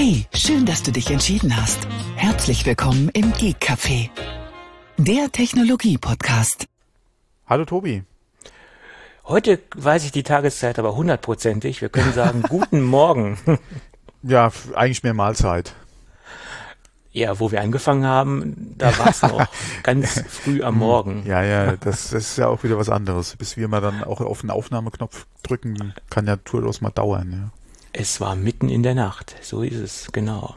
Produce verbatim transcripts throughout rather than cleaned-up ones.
Hey, schön, dass du dich entschieden hast. Herzlich willkommen im Geek Café, der Technologie-Podcast. Hallo Tobi. Heute weiß ich die Tageszeit aber hundertprozentig. Wir können sagen, guten Morgen. Ja, eigentlich mehr Mahlzeit. Ja, wo wir angefangen haben, da war es noch ganz früh am Morgen. Ja, ja, das, das ist ja auch wieder was anderes. Bis wir mal dann auch auf den Aufnahmeknopf drücken, kann ja durchaus mal dauern. Ja. Es war mitten in der Nacht, so ist es, genau.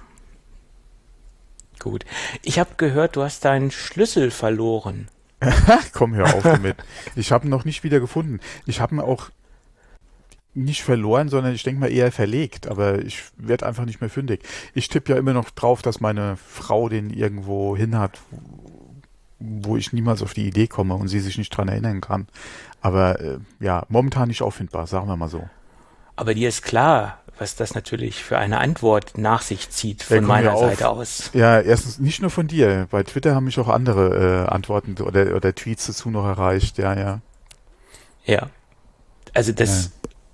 Gut. Ich habe gehört, du hast deinen Schlüssel verloren. Komm, hör auf damit. Ich habe ihn noch nicht wieder gefunden. Ich habe ihn auch nicht verloren, sondern ich denke mal eher verlegt, aber ich werde einfach nicht mehr fündig. Ich tippe ja immer noch drauf, dass meine Frau den irgendwo hin hat, wo ich niemals auf die Idee komme und sie sich nicht dran erinnern kann. Aber äh, ja, momentan nicht auffindbar, sagen wir mal so. Aber dir ist klar, was das natürlich für eine Antwort nach sich zieht von Ja, meiner auf, Seite aus. Ja, erstens nicht nur von dir. Bei Twitter haben mich auch andere äh, Antworten oder, oder Tweets dazu noch erreicht. Ja, ja. Ja. Also das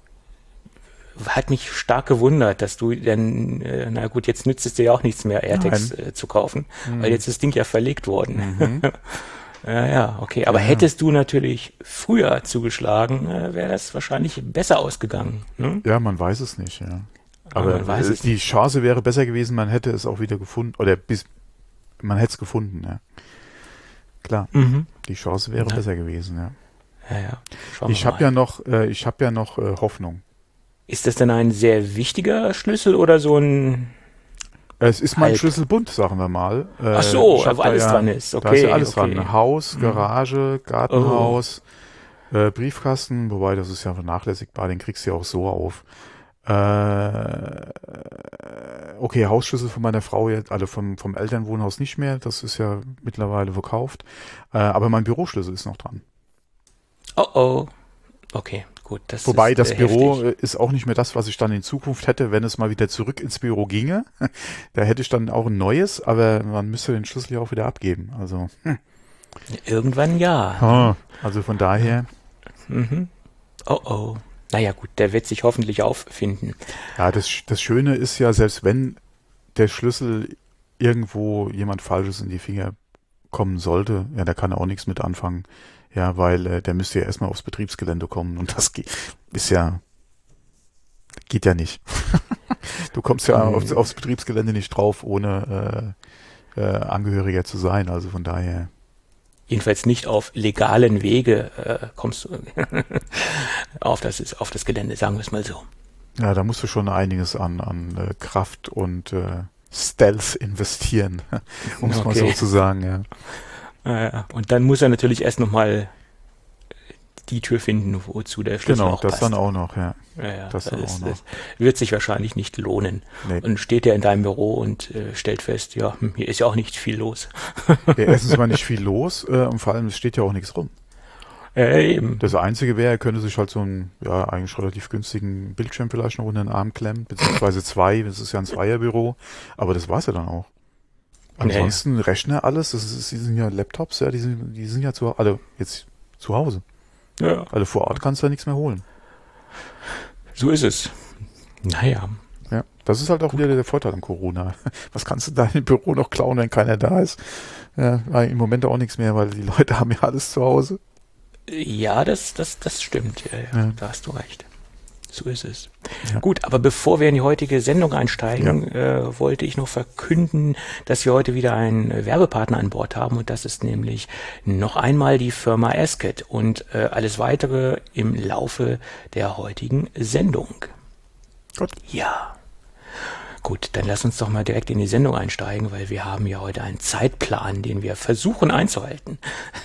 ja. hat mich stark gewundert, dass du dann, äh, na gut, jetzt nützt es dir ja auch nichts mehr, AirTags äh, zu kaufen, mhm. weil jetzt ist das Ding ja verlegt worden. Mhm. Ja, ja, okay. Aber ja. hättest du natürlich früher zugeschlagen, äh, wäre das wahrscheinlich besser ausgegangen. Ne? Ja, man weiß es nicht, ja. Aber, Aber weiß äh, es die nicht. Chance wäre besser gewesen, man hätte es auch wieder gefunden, oder bis man hätte es gefunden, ja. Klar, mhm. die Chance wäre ja. besser gewesen, ja. Ja, ja. Schauen ich habe ja noch, äh, ich habe ja noch äh, Hoffnung. Ist das denn ein sehr wichtiger Schlüssel oder so ein... Es ist mein Schlüsselbund, sagen wir mal. Äh, Ach so, wo alles ja, dran ist. Okay, da ist ja alles okay. dran. Haus, Garage, Gartenhaus, oh. äh, Briefkasten, wobei das ist ja vernachlässigbar, den kriegst du ja auch so auf. Äh, okay, Hausschlüssel von meiner Frau, also vom, vom Elternwohnhaus nicht mehr, das ist ja mittlerweile verkauft. Äh, aber mein Büroschlüssel ist noch dran. Oh oh, okay. Gut, das Wobei ist, das äh, Büro heftig. ist auch nicht mehr das, was ich dann in Zukunft hätte, wenn es mal wieder zurück ins Büro ginge. Da hätte ich dann auch ein neues, aber man müsste den Schlüssel ja auch wieder abgeben. Also hm. Irgendwann ja. Oh, also von daher. Mhm. Oh oh. Naja gut, der wird sich hoffentlich auffinden. Ja, das, das Schöne ist ja, selbst wenn der Schlüssel irgendwo jemand Falsches in die Finger kommen sollte, ja, da kann er auch nichts mit anfangen. Ja, weil äh, der müsste ja erstmal aufs Betriebsgelände kommen und das geht, ist ja, geht ja nicht. Du kommst ja mhm. aufs, aufs Betriebsgelände nicht drauf, ohne äh, äh, Angehöriger zu sein, also von daher. Jedenfalls nicht auf legalen Wege äh, kommst du auf, das, auf das Gelände, sagen wir es mal so. Ja, da musst du schon einiges an, an äh, Kraft und äh, Stealth investieren, um es okay. mal so zu sagen, ja. Ja, und dann muss er natürlich erst nochmal die Tür finden, wozu der Schlüssel genau, auch das passt. dann auch noch, ja. Ja, ja, das, das, dann ist, auch noch. das wird sich wahrscheinlich nicht lohnen. Nee. Und steht er in deinem Büro und äh, stellt fest, ja, hier ist ja auch nicht viel los. Ja, erstens mal nicht viel los äh, und vor allem es steht ja auch nichts rum. Ja, eben. Das Einzige wäre, er könnte sich halt so einen, ja, eigentlich relativ günstigen Bildschirm vielleicht noch unter den Arm klemmen, beziehungsweise zwei, das ist ja ein Zweierbüro, aber das war's ja dann auch. Ansonsten ja, ja. Rechner, alles, das ist, die sind ja Laptops, ja, die sind, die sind ja zu, also jetzt zu Hause. Ja. Also vor Ort kannst du ja nichts mehr holen. So ist es. Naja. Ja, das ist halt auch wieder der Vorteil an Corona. Was kannst du da im Büro noch klauen, wenn keiner da ist? Ja, im Moment auch nichts mehr, weil die Leute haben ja alles zu Hause. Ja, das, das, das stimmt. Ja, ja, ja. Da hast du recht. So ist es. Ja. Gut, aber bevor wir in die heutige Sendung einsteigen, ja. äh, wollte ich noch verkünden, dass wir heute wieder einen Werbepartner an Bord haben und das ist nämlich noch einmal die Firma Asket und äh, alles weitere im Laufe der heutigen Sendung. Gut. Ja. Gut, dann lass uns doch mal direkt in die Sendung einsteigen, weil wir haben ja heute einen Zeitplan, den wir versuchen einzuhalten.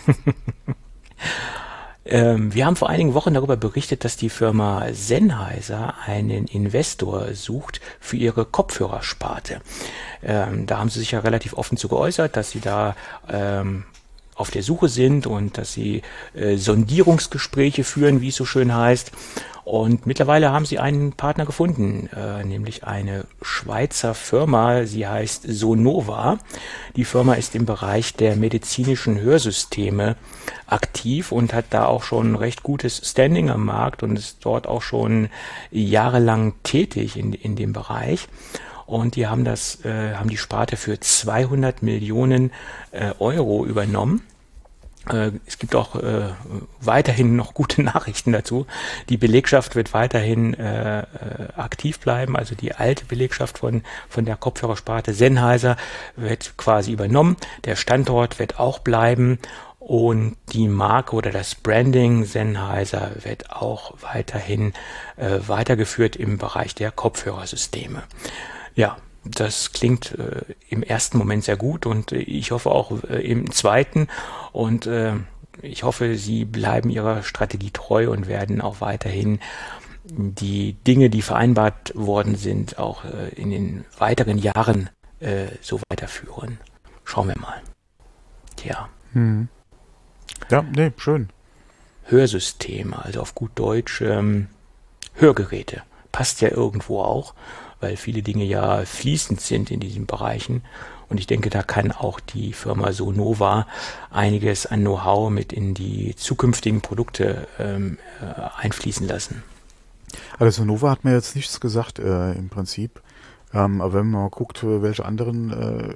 Wir haben vor einigen Wochen darüber berichtet, dass die Firma Sennheiser einen Investor sucht für ihre Kopfhörersparte. Ähm, da haben sie sich ja relativ offen zu geäußert, dass sie da ähm, auf der Suche sind und dass sie äh, Sondierungsgespräche führen, wie es so schön heißt. Und mittlerweile haben sie einen Partner gefunden, äh, nämlich eine Schweizer Firma, sie heißt Sonova. Die Firma ist im Bereich der medizinischen Hörsysteme aktiv und hat da auch schon recht gutes Standing am Markt und ist dort auch schon jahrelang tätig in, in dem Bereich. und die haben das, äh, haben die Sparte für zweihundert Millionen äh, Euro übernommen. Es gibt auch äh, weiterhin noch gute Nachrichten dazu. Die Belegschaft wird weiterhin äh, aktiv bleiben. Also die alte Belegschaft von, von der Kopfhörersparte Sennheiser wird quasi übernommen. Der Standort wird auch bleiben. Und die Marke oder das Branding Sennheiser wird auch weiterhin äh, weitergeführt im Bereich der Kopfhörersysteme. Ja, das klingt äh, im ersten Moment sehr gut und äh, ich hoffe auch äh, im zweiten und äh, ich hoffe, Sie bleiben Ihrer Strategie treu und werden auch weiterhin die Dinge, die vereinbart worden sind, auch äh, in den weiteren Jahren äh, so weiterführen. Schauen wir mal. Tja. Hm. Ja, nee, schön. Hörsysteme, also auf gut Deutsch ähm, Hörgeräte. Passt ja irgendwo auch, weil viele Dinge ja fließend sind in diesen Bereichen. Und ich denke, da kann auch die Firma Sonova einiges an Know-how mit in die zukünftigen Produkte ähm, äh, einfließen lassen. Also Sonova hat mir jetzt nichts gesagt äh, im Prinzip. Ähm, aber wenn man mal guckt, welche anderen äh,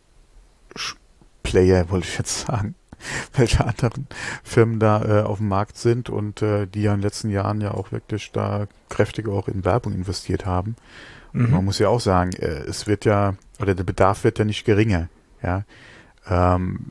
Player, wollte ich jetzt sagen, welche anderen Firmen da äh, auf dem Markt sind und äh, die ja in den letzten Jahren ja auch wirklich da kräftig auch in Werbung investiert haben. Mhm. Man muss ja auch sagen, äh, es wird ja, oder der Bedarf wird ja nicht geringer. Ja, ähm,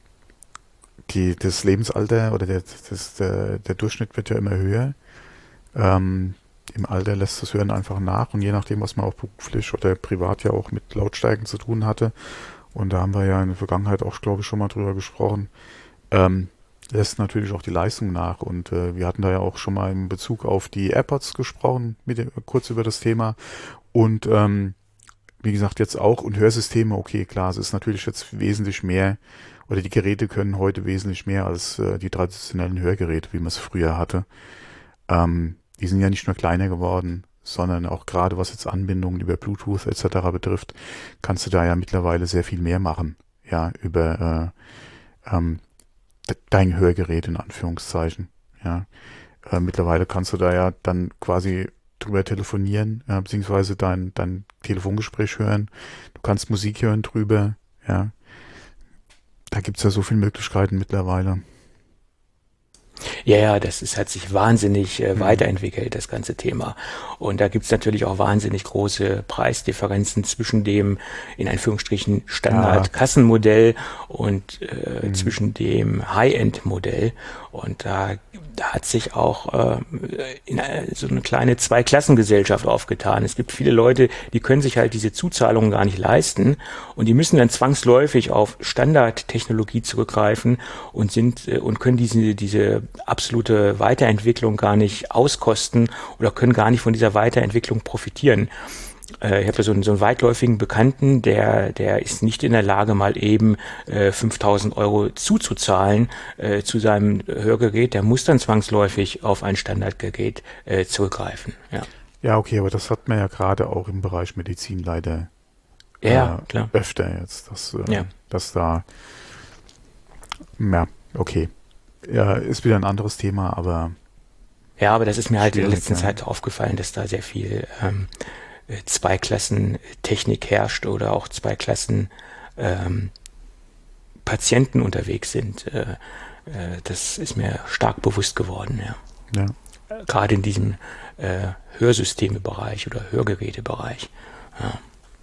die, das Lebensalter oder der, das, der, der Durchschnitt wird ja immer höher. Ähm, Im Alter lässt das Hören einfach nach und je nachdem, was man auch beruflich oder privat ja auch mit Lautstärken zu tun hatte, und da haben wir ja in der Vergangenheit auch, glaube ich, schon mal drüber gesprochen, ähm, lässt natürlich auch die Leistung nach. Und äh, wir hatten da ja auch schon mal in Bezug auf die AirPods gesprochen, mit dem, kurz über das Thema. Und ähm, wie gesagt, jetzt auch, und Hörsysteme, okay, klar, es ist natürlich jetzt wesentlich mehr, oder die Geräte können heute wesentlich mehr als äh, die traditionellen Hörgeräte, wie man es früher hatte. Ähm, die sind ja nicht nur kleiner geworden, sondern auch gerade was jetzt Anbindungen über Bluetooth et cetera betrifft, kannst du da ja mittlerweile sehr viel mehr machen, ja, über äh, ähm, dein Hörgerät in Anführungszeichen, ja. Äh, mittlerweile kannst du da ja dann quasi drüber telefonieren, ja, beziehungsweise dein, dein Telefongespräch hören, du kannst Musik hören drüber, ja. Da gibt's ja so viele Möglichkeiten mittlerweile. Ja, ja, das ist, hat sich wahnsinnig äh, weiterentwickelt, das ganze Thema. Und da gibt's natürlich auch wahnsinnig große Preisdifferenzen zwischen dem, in Anführungsstrichen, Standard-Kassenmodell und äh, mhm. zwischen dem High-End-Modell. Und da, da hat sich auch äh, in eine, so eine kleine Zweiklassengesellschaft aufgetan. Es gibt viele Leute, die können sich halt diese Zuzahlungen gar nicht leisten und die müssen dann zwangsläufig auf Standardtechnologie zurückgreifen und sind äh, und können diese, diese absolute Weiterentwicklung gar nicht auskosten oder können gar nicht von dieser Weiterentwicklung profitieren. Äh, ich habe so einen, so einen weitläufigen Bekannten, der, der ist nicht in der Lage, mal eben äh, fünftausend Euro zuzuzahlen äh, zu seinem Hörgerät. Der muss dann zwangsläufig auf ein Standardgerät äh, zurückgreifen. Ja. Ja, okay, aber das hat man ja gerade auch im Bereich Medizin leider ja, äh, klar. öfter jetzt, dass, äh, ja. dass da, ja, okay. Ja, ist wieder ein anderes Thema, aber... Ja, aber das ist mir halt in der letzten ja. Zeit aufgefallen, dass da sehr viel ähm, Zweiklassen-Technik herrscht oder auch Zweiklassen ähm, Patienten unterwegs sind. Äh, äh, das ist mir stark bewusst geworden, ja. ja. Gerade in diesem äh, Hörsystemebereich oder Hörgerätebereich. Ja.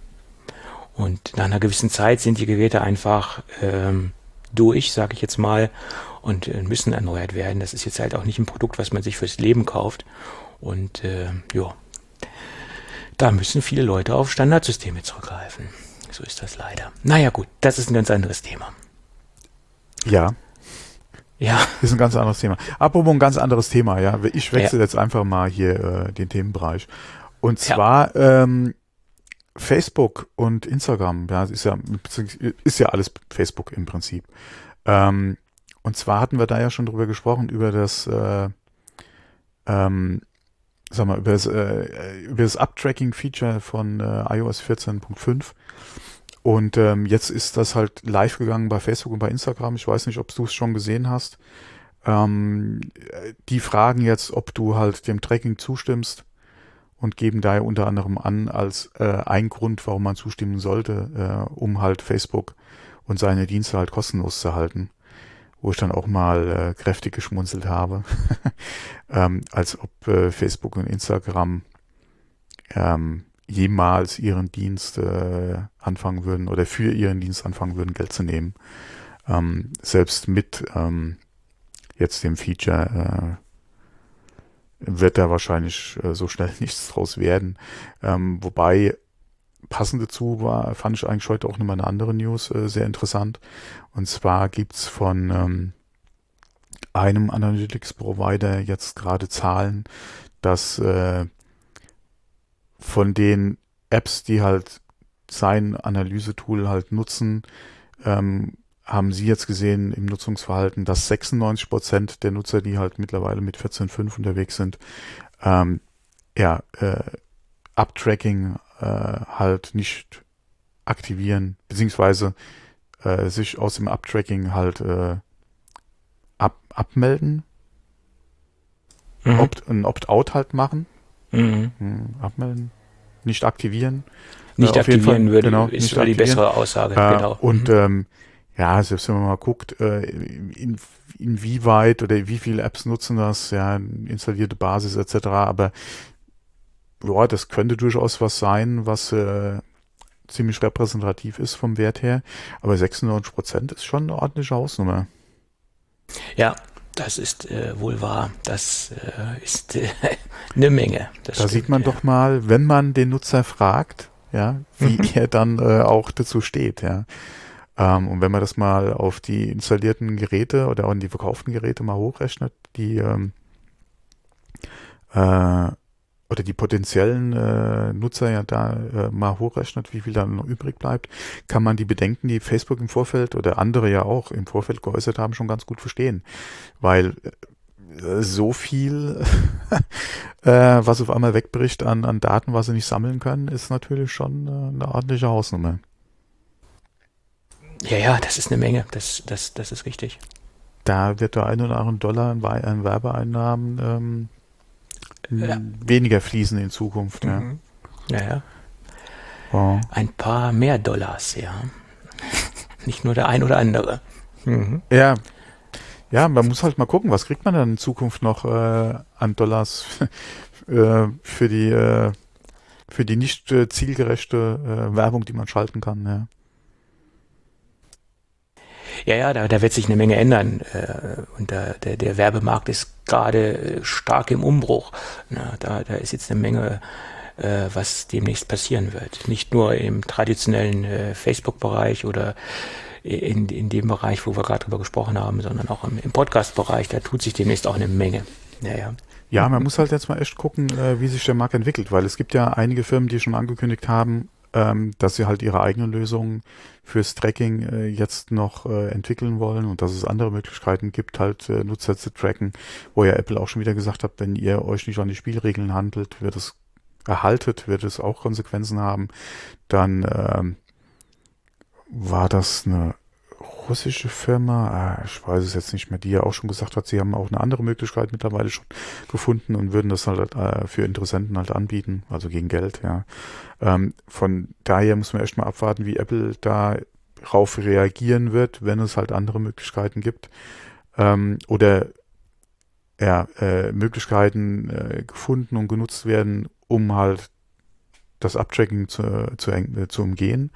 Und nach einer gewissen Zeit sind die Geräte einfach ähm, durch, sage ich jetzt mal, und äh, müssen erneuert werden. Das ist jetzt halt auch nicht ein Produkt, was man sich fürs Leben kauft. Und äh, ja, da müssen viele Leute auf Standardsysteme zurückgreifen. So ist das leider. Naja gut, das ist ein ganz anderes Thema. Ja. Ja. Ist ein ganz anderes Thema. Apropos ein ganz anderes Thema, ja. Ich wechsle ja. jetzt einfach mal hier äh, den Themenbereich. Und zwar ja. ähm, Facebook und Instagram, ja, ist ja, ist ja alles Facebook im Prinzip. Ähm, und zwar hatten wir da ja schon drüber gesprochen, über das, äh, ähm, sag mal, über das, äh, über das Up-Tracking-Feature von äh, i O S vierzehn Punkt fünf. Und ähm, jetzt ist das halt live gegangen bei Facebook und bei Instagram. Ich weiß nicht, ob du es schon gesehen hast. Ähm, die fragen jetzt, ob du halt dem Tracking zustimmst und geben daher unter anderem an als äh, ein Grund, warum man zustimmen sollte, äh, um halt Facebook und seine Dienste halt kostenlos zu halten. Wo ich dann auch mal äh, kräftig geschmunzelt habe, ähm, als ob äh, Facebook und Instagram ähm, jemals ihren Dienst äh, anfangen würden oder für ihren Dienst anfangen würden, Geld zu nehmen. Ähm, selbst mit ähm, jetzt dem Feature äh, wird da wahrscheinlich äh, so schnell nichts draus werden. Ähm, wobei passend dazu war, fand ich eigentlich heute auch nochmal eine andere News äh, sehr interessant. Und zwar gibt's von ähm, einem Analytics-Provider jetzt gerade Zahlen, dass äh, von den Apps, die halt sein Analysetool halt nutzen, ähm, haben sie jetzt gesehen im Nutzungsverhalten, dass sechsundneunzig Prozent der Nutzer, die halt mittlerweile mit vierzehn Punkt fünf unterwegs sind, ähm, ja, äh, Uptracking äh, halt nicht aktivieren, beziehungsweise äh, sich aus dem Uptracking halt äh, ab, abmelden, Mhm. Opt, ein Opt-out halt machen, Mhm. hm, abmelden, nicht aktivieren. Nicht Äh, auf jeden aktivieren Fall, würde, genau, ist nicht wohl die aktivieren. bessere Aussage, Äh, genau. Und Mhm. ähm, ja, selbst wenn man mal guckt, äh, in, inwieweit oder wie viele Apps nutzen das, ja, installierte Basis et cetera. Aber ja, das könnte durchaus was sein, was äh, ziemlich repräsentativ ist vom Wert her. Aber sechsundneunzig Prozent ist schon eine ordentliche Hausnummer. Ja, das ist äh, wohl wahr. Das äh, ist äh, eine Menge. Das Da stimmt, sieht man ja. doch mal, wenn man den Nutzer fragt, ja, wie Mhm. er dann äh, auch dazu steht, ja. Ähm, und wenn man das mal auf die installierten Geräte oder auch in die verkauften Geräte mal hochrechnet, die ähm, äh, oder die potenziellen äh, Nutzer ja da äh, mal hochrechnet, wie viel dann noch übrig bleibt, kann man die Bedenken, die Facebook im Vorfeld oder andere ja auch im Vorfeld geäußert haben, schon ganz gut verstehen. Weil äh, so viel, äh, was auf einmal wegbricht an, an Daten, was sie nicht sammeln können, ist natürlich schon äh, eine ordentliche Hausnummer. Ja, ja, das ist eine Menge. Das, das, das ist richtig. Da wird der ein oder andere Dollar an Wei- an Werbeeinnahmen ähm, Ja. weniger fließen in Zukunft. Ja. Mhm. Ja, ja. Oh. Ein paar mehr Dollars, ja. Nicht nur der ein oder andere. Mhm. Ja, ja, man muss halt mal gucken, was kriegt man dann in Zukunft noch äh, an Dollars äh, für die äh, für die nicht äh, zielgerechte äh, Werbung, die man schalten kann. Ja. Ja, ja, da, da wird sich eine Menge ändern. Äh, und da, der, der Werbemarkt ist gerade äh, stark im Umbruch. Na, da, da ist jetzt eine Menge, äh, was demnächst passieren wird. Nicht nur im traditionellen äh, Facebook-Bereich oder in, in dem Bereich, wo wir gerade drüber gesprochen haben, sondern auch im, im Podcast-Bereich. Da tut sich demnächst auch eine Menge. Ja, ja. Ja, man muss halt jetzt mal echt gucken, äh, wie sich der Markt entwickelt, weil es gibt ja einige Firmen, die schon angekündigt haben, ähm, dass sie halt ihre eigenen Lösungen fürs Tracking äh, jetzt noch äh, entwickeln wollen und dass es andere Möglichkeiten gibt, halt äh, Nutzer zu tracken, wo ja Apple auch schon wieder gesagt hat, wenn ihr euch nicht an die Spielregeln handelt, wird es erhaltet, wird es auch Konsequenzen haben. Dann ähm, war das eine russische Firma, ah, ich weiß es jetzt nicht mehr, die ja auch schon gesagt hat, sie haben auch eine andere Möglichkeit mittlerweile schon gefunden und würden das halt äh, für Interessenten halt anbieten, also gegen Geld, ja. Ähm, von daher muss man echt mal abwarten, wie Apple darauf reagieren wird, wenn es halt andere Möglichkeiten gibt. Ähm, oder ja, äh, Möglichkeiten äh, gefunden und genutzt werden, um halt das Uptracking zu, zu, äh, zu umgehen.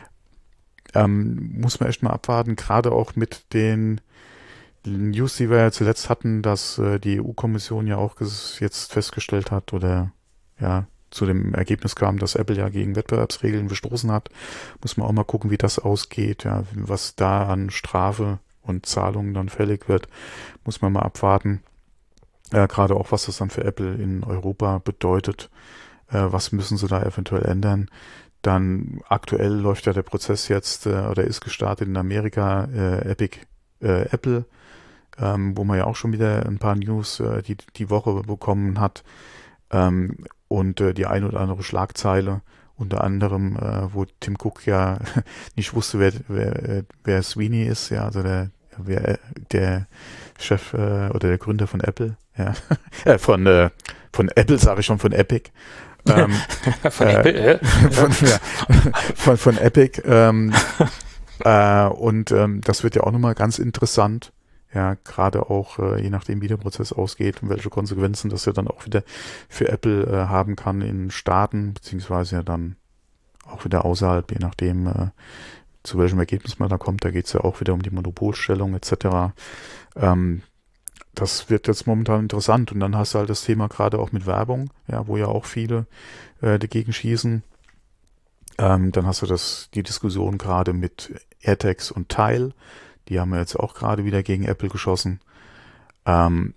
Ähm, muss man echt mal abwarten, gerade auch mit den News, die wir ja zuletzt hatten, dass äh, die E U-Kommission ja auch ges- jetzt festgestellt hat oder ja zu dem Ergebnis kam, dass Apple ja gegen Wettbewerbsregeln verstoßen hat. Muss man auch mal gucken, wie das ausgeht, ja, was da an Strafe und Zahlungen dann fällig wird, muss man mal abwarten. Äh, gerade auch, was das dann für Apple in Europa bedeutet. Äh, was müssen sie da eventuell ändern? Dann aktuell läuft ja der Prozess jetzt äh, oder ist gestartet in Amerika, äh, Epic äh, Apple, ähm, wo man ja auch schon wieder ein paar News äh, die, die Woche bekommen hat ähm, und äh, die ein oder andere Schlagzeile, unter anderem, äh, wo Tim Cook ja nicht wusste, wer, wer, wer Sweeney ist, ja, also der, wer, der Chef äh, oder der Gründer von Apple, ja, äh, von, äh, von Apple sage ich schon, von Epic. Ähm, von äh, Apple, äh? von, ja, von, von Epic. Ähm, äh, und ähm, das wird ja auch nochmal ganz interessant. Ja, gerade auch äh, je nachdem, wie der Prozess ausgeht und welche Konsequenzen das ja dann auch wieder für Apple äh, haben kann in Staaten, beziehungsweise ja dann auch wieder außerhalb, je nachdem, äh, zu welchem Ergebnis man da kommt. Da geht es ja auch wieder um die Monopolstellung et cetera. Ähm, das wird jetzt momentan interessant. Und dann hast du halt das Thema gerade auch mit Werbung, ja, wo ja auch viele äh, dagegen schießen. Ähm, dann hast du das die Diskussion gerade mit AirTags und Tile. Die haben wir jetzt auch gerade wieder gegen Apple geschossen. Ähm,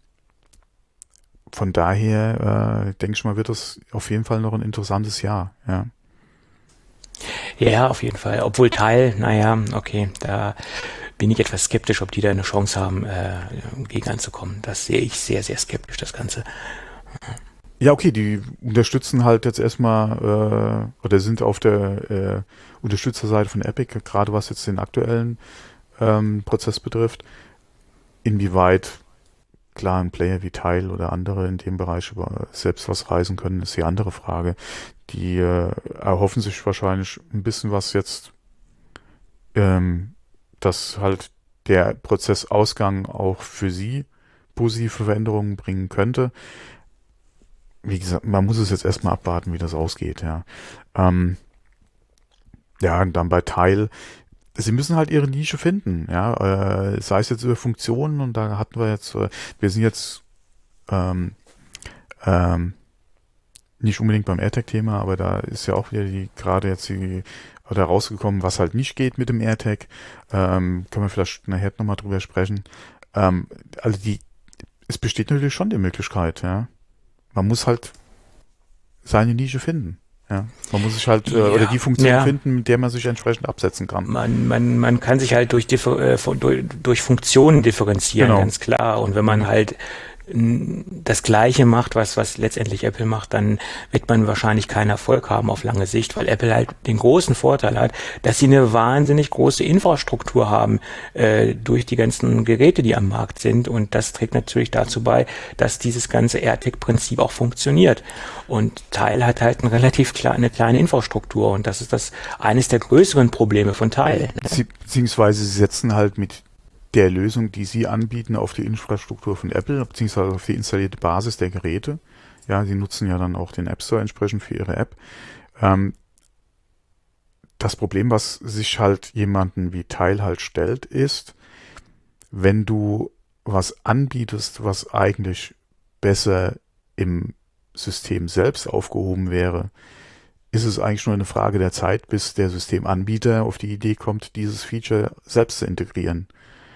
von daher äh, denke ich mal, wird das auf jeden Fall noch ein interessantes Jahr. Ja, Ja, auf jeden Fall. Obwohl Teil, naja, okay, da bin ich etwas skeptisch, ob die da eine Chance haben, äh, gegen anzukommen. Das sehe ich sehr, sehr skeptisch, das Ganze. ja, okay, die unterstützen halt jetzt erstmal äh, oder sind auf der äh, Unterstützerseite von Epic, gerade was jetzt den aktuellen ähm, Prozess betrifft. Inwieweit klar ein Player wie Tile oder andere in dem Bereich über selbst was reisen können, ist die andere Frage. Die äh, erhoffen sich wahrscheinlich ein bisschen was jetzt, ähm, dass halt der Prozessausgang auch für sie positive Veränderungen bringen könnte. Wie gesagt, man muss es jetzt erstmal abwarten, wie das ausgeht, ja. Ähm, ja, und dann bei Tile, sie müssen halt ihre Nische finden, ja, äh, sei es jetzt über Funktionen und da hatten wir jetzt, äh, wir sind jetzt ähm, ähm, nicht unbedingt beim AirTag-Thema, aber da ist ja auch wieder die gerade jetzt die oder rausgekommen, was halt nicht geht mit dem AirTag. Ähm, können wir vielleicht nachher nochmal drüber sprechen. Ähm, also die, es besteht natürlich schon die Möglichkeit, ja. Man muss halt seine Nische finden. Ja, man muss sich halt äh, Ja, oder die Funktion ja. finden, mit der man sich entsprechend absetzen kann. Man, man, man kann sich halt durch, differ, äh, von- durch, durch Funktionen differenzieren, Genau. ganz klar. Und wenn man halt n- das Gleiche macht, was, was letztendlich Apple macht, dann wird man wahrscheinlich keinen Erfolg haben auf lange Sicht, weil Apple halt den großen Vorteil hat, dass sie eine wahnsinnig große Infrastruktur haben äh, durch die ganzen Geräte, die am Markt sind. Und das trägt natürlich dazu bei, dass dieses ganze AirTag-Prinzip auch funktioniert. Und Tile hat halt eine relativ klar, eine kleine Infrastruktur und das ist das eines der größeren Probleme von Tile. Sie, beziehungsweise sie setzen halt mit der Lösung, die sie anbieten, auf die Infrastruktur von Apple, beziehungsweise auf die installierte Basis der Geräte. Ja, sie nutzen ja dann auch den App Store entsprechend für ihre App. Ähm, das Problem, was sich halt jemanden wie Tile halt stellt, ist, wenn du was anbietest, was eigentlich besser im System selbst aufgehoben wäre, ist es eigentlich nur eine Frage der Zeit, bis der Systemanbieter auf die Idee kommt, dieses Feature selbst zu integrieren.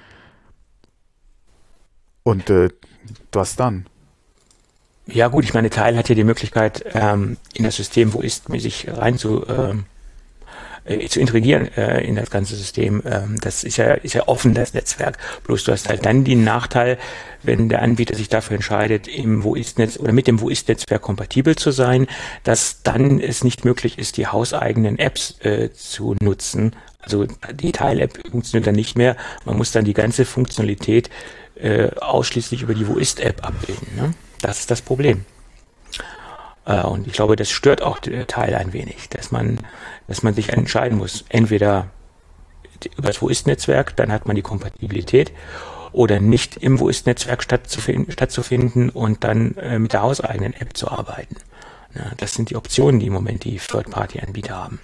Und äh, was dann? Ja gut, ich meine, Tile hat ja die Möglichkeit, ähm, in das System, wo ist, sich rein zu, ähm, äh, zu integrieren äh, in das ganze System. Ähm, das ist ja, ist ja offen, das Netzwerk. Bloß du hast halt dann den Nachteil, wenn der Anbieter sich dafür entscheidet, im Wo ist Netz oder mit dem Wo ist Netzwerk kompatibel zu sein, dass dann es nicht möglich ist, die hauseigenen Apps äh, zu nutzen. Also die Tile-App funktioniert dann nicht mehr. Man muss dann die ganze Funktionalität äh, ausschließlich über die Wo ist App abbilden. Ne? Das ist das Problem. Äh, und ich glaube, das stört auch der Teil ein wenig, dass man, dass man sich entscheiden muss. Entweder über das Wo ist Netzwerk, dann hat man die Kompatibilität, oder nicht im Wo ist Netzwerk stattzufinden, stattzufinden und dann äh, mit der hauseigenen App zu arbeiten. Ja, das sind die Optionen, die im Moment die Third-Party-Anbieter haben.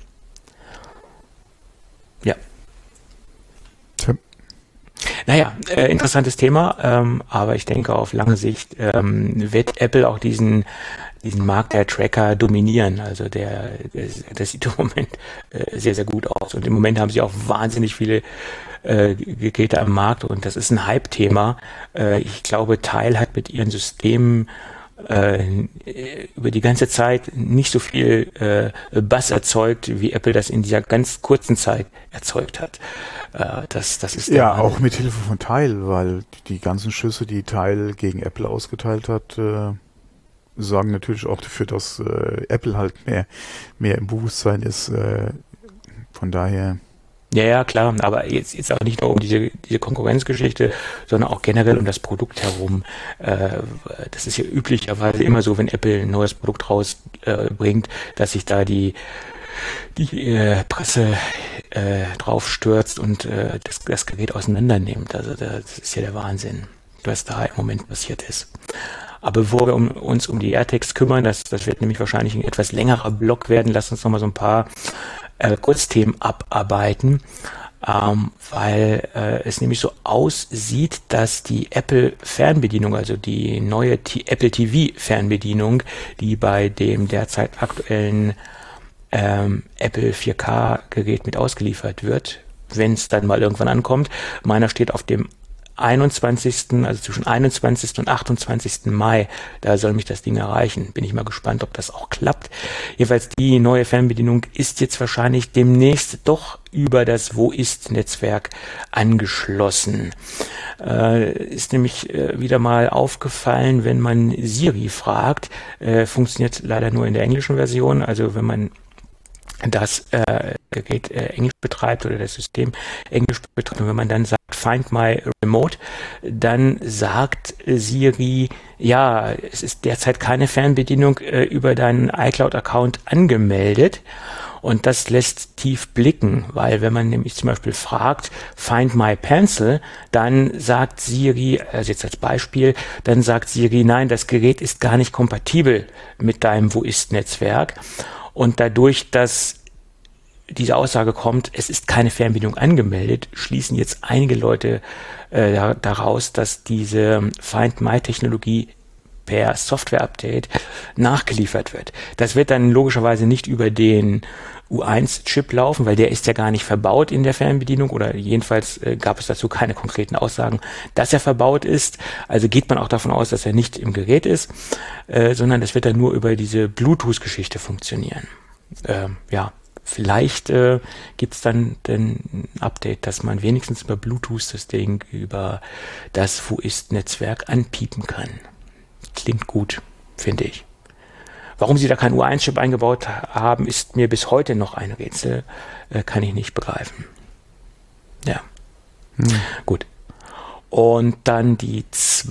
Ja. Tim? Naja, äh, interessantes Thema, ähm, aber ich denke, auf lange Sicht ähm, wird Apple auch diesen, diesen Markt der Tracker dominieren. Also der, der das sieht im Moment äh, sehr, sehr gut aus. Und im Moment haben sie auch wahnsinnig viele äh, Geräte am Markt und das ist ein Hype-Thema. Äh, ich glaube, Tile hat mit ihren Systemen äh, über die ganze Zeit nicht so viel äh, Buzz erzeugt, wie Apple das in dieser ganz kurzen Zeit erzeugt hat. Äh, das, das ist Ja, der auch mit Hilfe von Tile, weil die ganzen Schüsse, die Tile gegen Apple ausgeteilt hat, äh, sorgen natürlich auch dafür, dass äh, Apple halt mehr, mehr im Bewusstsein ist. Äh, von daher, Ja, ja, klar, aber jetzt, jetzt auch nicht nur um diese, diese Konkurrenzgeschichte, sondern auch generell um das Produkt herum. Äh, das ist ja üblicherweise immer so, wenn Apple ein neues Produkt rausbringt, äh, dass sich da die, die äh, Presse äh, drauf stürzt und äh, das, das Gerät auseinander nimmt. Also das ist ja der Wahnsinn, was da im Moment passiert ist. Aber bevor wir um, uns um die AirTags kümmern, das, das wird nämlich wahrscheinlich ein etwas längerer Block werden, lass uns nochmal so ein paar Äh, Kurzthemen abarbeiten, ähm, weil äh, es nämlich so aussieht, dass die Apple-Fernbedienung, also die neue T- Apple T V-Fernbedienung, die bei dem derzeit aktuellen ähm, Apple vier K-Gerät mit ausgeliefert wird, wenn es dann mal irgendwann ankommt. Meiner steht auf dem einundzwanzigsten, also zwischen einundzwanzigsten und achtundzwanzigsten Mai, da soll mich das Ding erreichen. Bin ich mal gespannt, ob das auch klappt. Jedenfalls die neue Fernbedienung ist jetzt wahrscheinlich demnächst doch über das Wo ist-Netzwerk angeschlossen. Äh, ist nämlich äh, wieder mal aufgefallen, wenn man Siri fragt, äh, funktioniert leider nur in der englischen Version, also wenn man das äh, Gerät äh, Englisch betreibt oder das System Englisch betreibt und wenn man dann sagt Find my remote, dann sagt Siri, ja, es ist derzeit keine Fernbedienung äh, über deinen iCloud-Account angemeldet und das lässt tief blicken, weil wenn man nämlich zum Beispiel fragt Find my pencil, dann sagt Siri, also jetzt als Beispiel, dann sagt Siri, nein, das Gerät ist gar nicht kompatibel mit deinem Wo ist-Netzwerk. Und dadurch, dass diese Aussage kommt, es ist keine Fernbedienung angemeldet, schließen jetzt einige Leute äh, daraus, dass diese Find My-Technologie per Software-Update nachgeliefert wird. Das wird dann logischerweise nicht über den U eins Chip laufen, weil der ist ja gar nicht verbaut in der Fernbedienung oder jedenfalls äh, gab es dazu keine konkreten Aussagen, dass er verbaut ist. Also geht man auch davon aus, dass er nicht im Gerät ist, äh, sondern das wird dann nur über diese Bluetooth-Geschichte funktionieren. Äh, ja, vielleicht äh, gibt es dann ein Update, dass man wenigstens über Bluetooth das Ding über das Wo ist-Netzwerk anpiepen kann. Klingt gut, finde ich. Warum sie da keinen U eins Chip eingebaut haben, ist mir bis heute noch ein Rätsel. Äh, kann ich nicht begreifen. Ja. Hm. Gut. Und dann die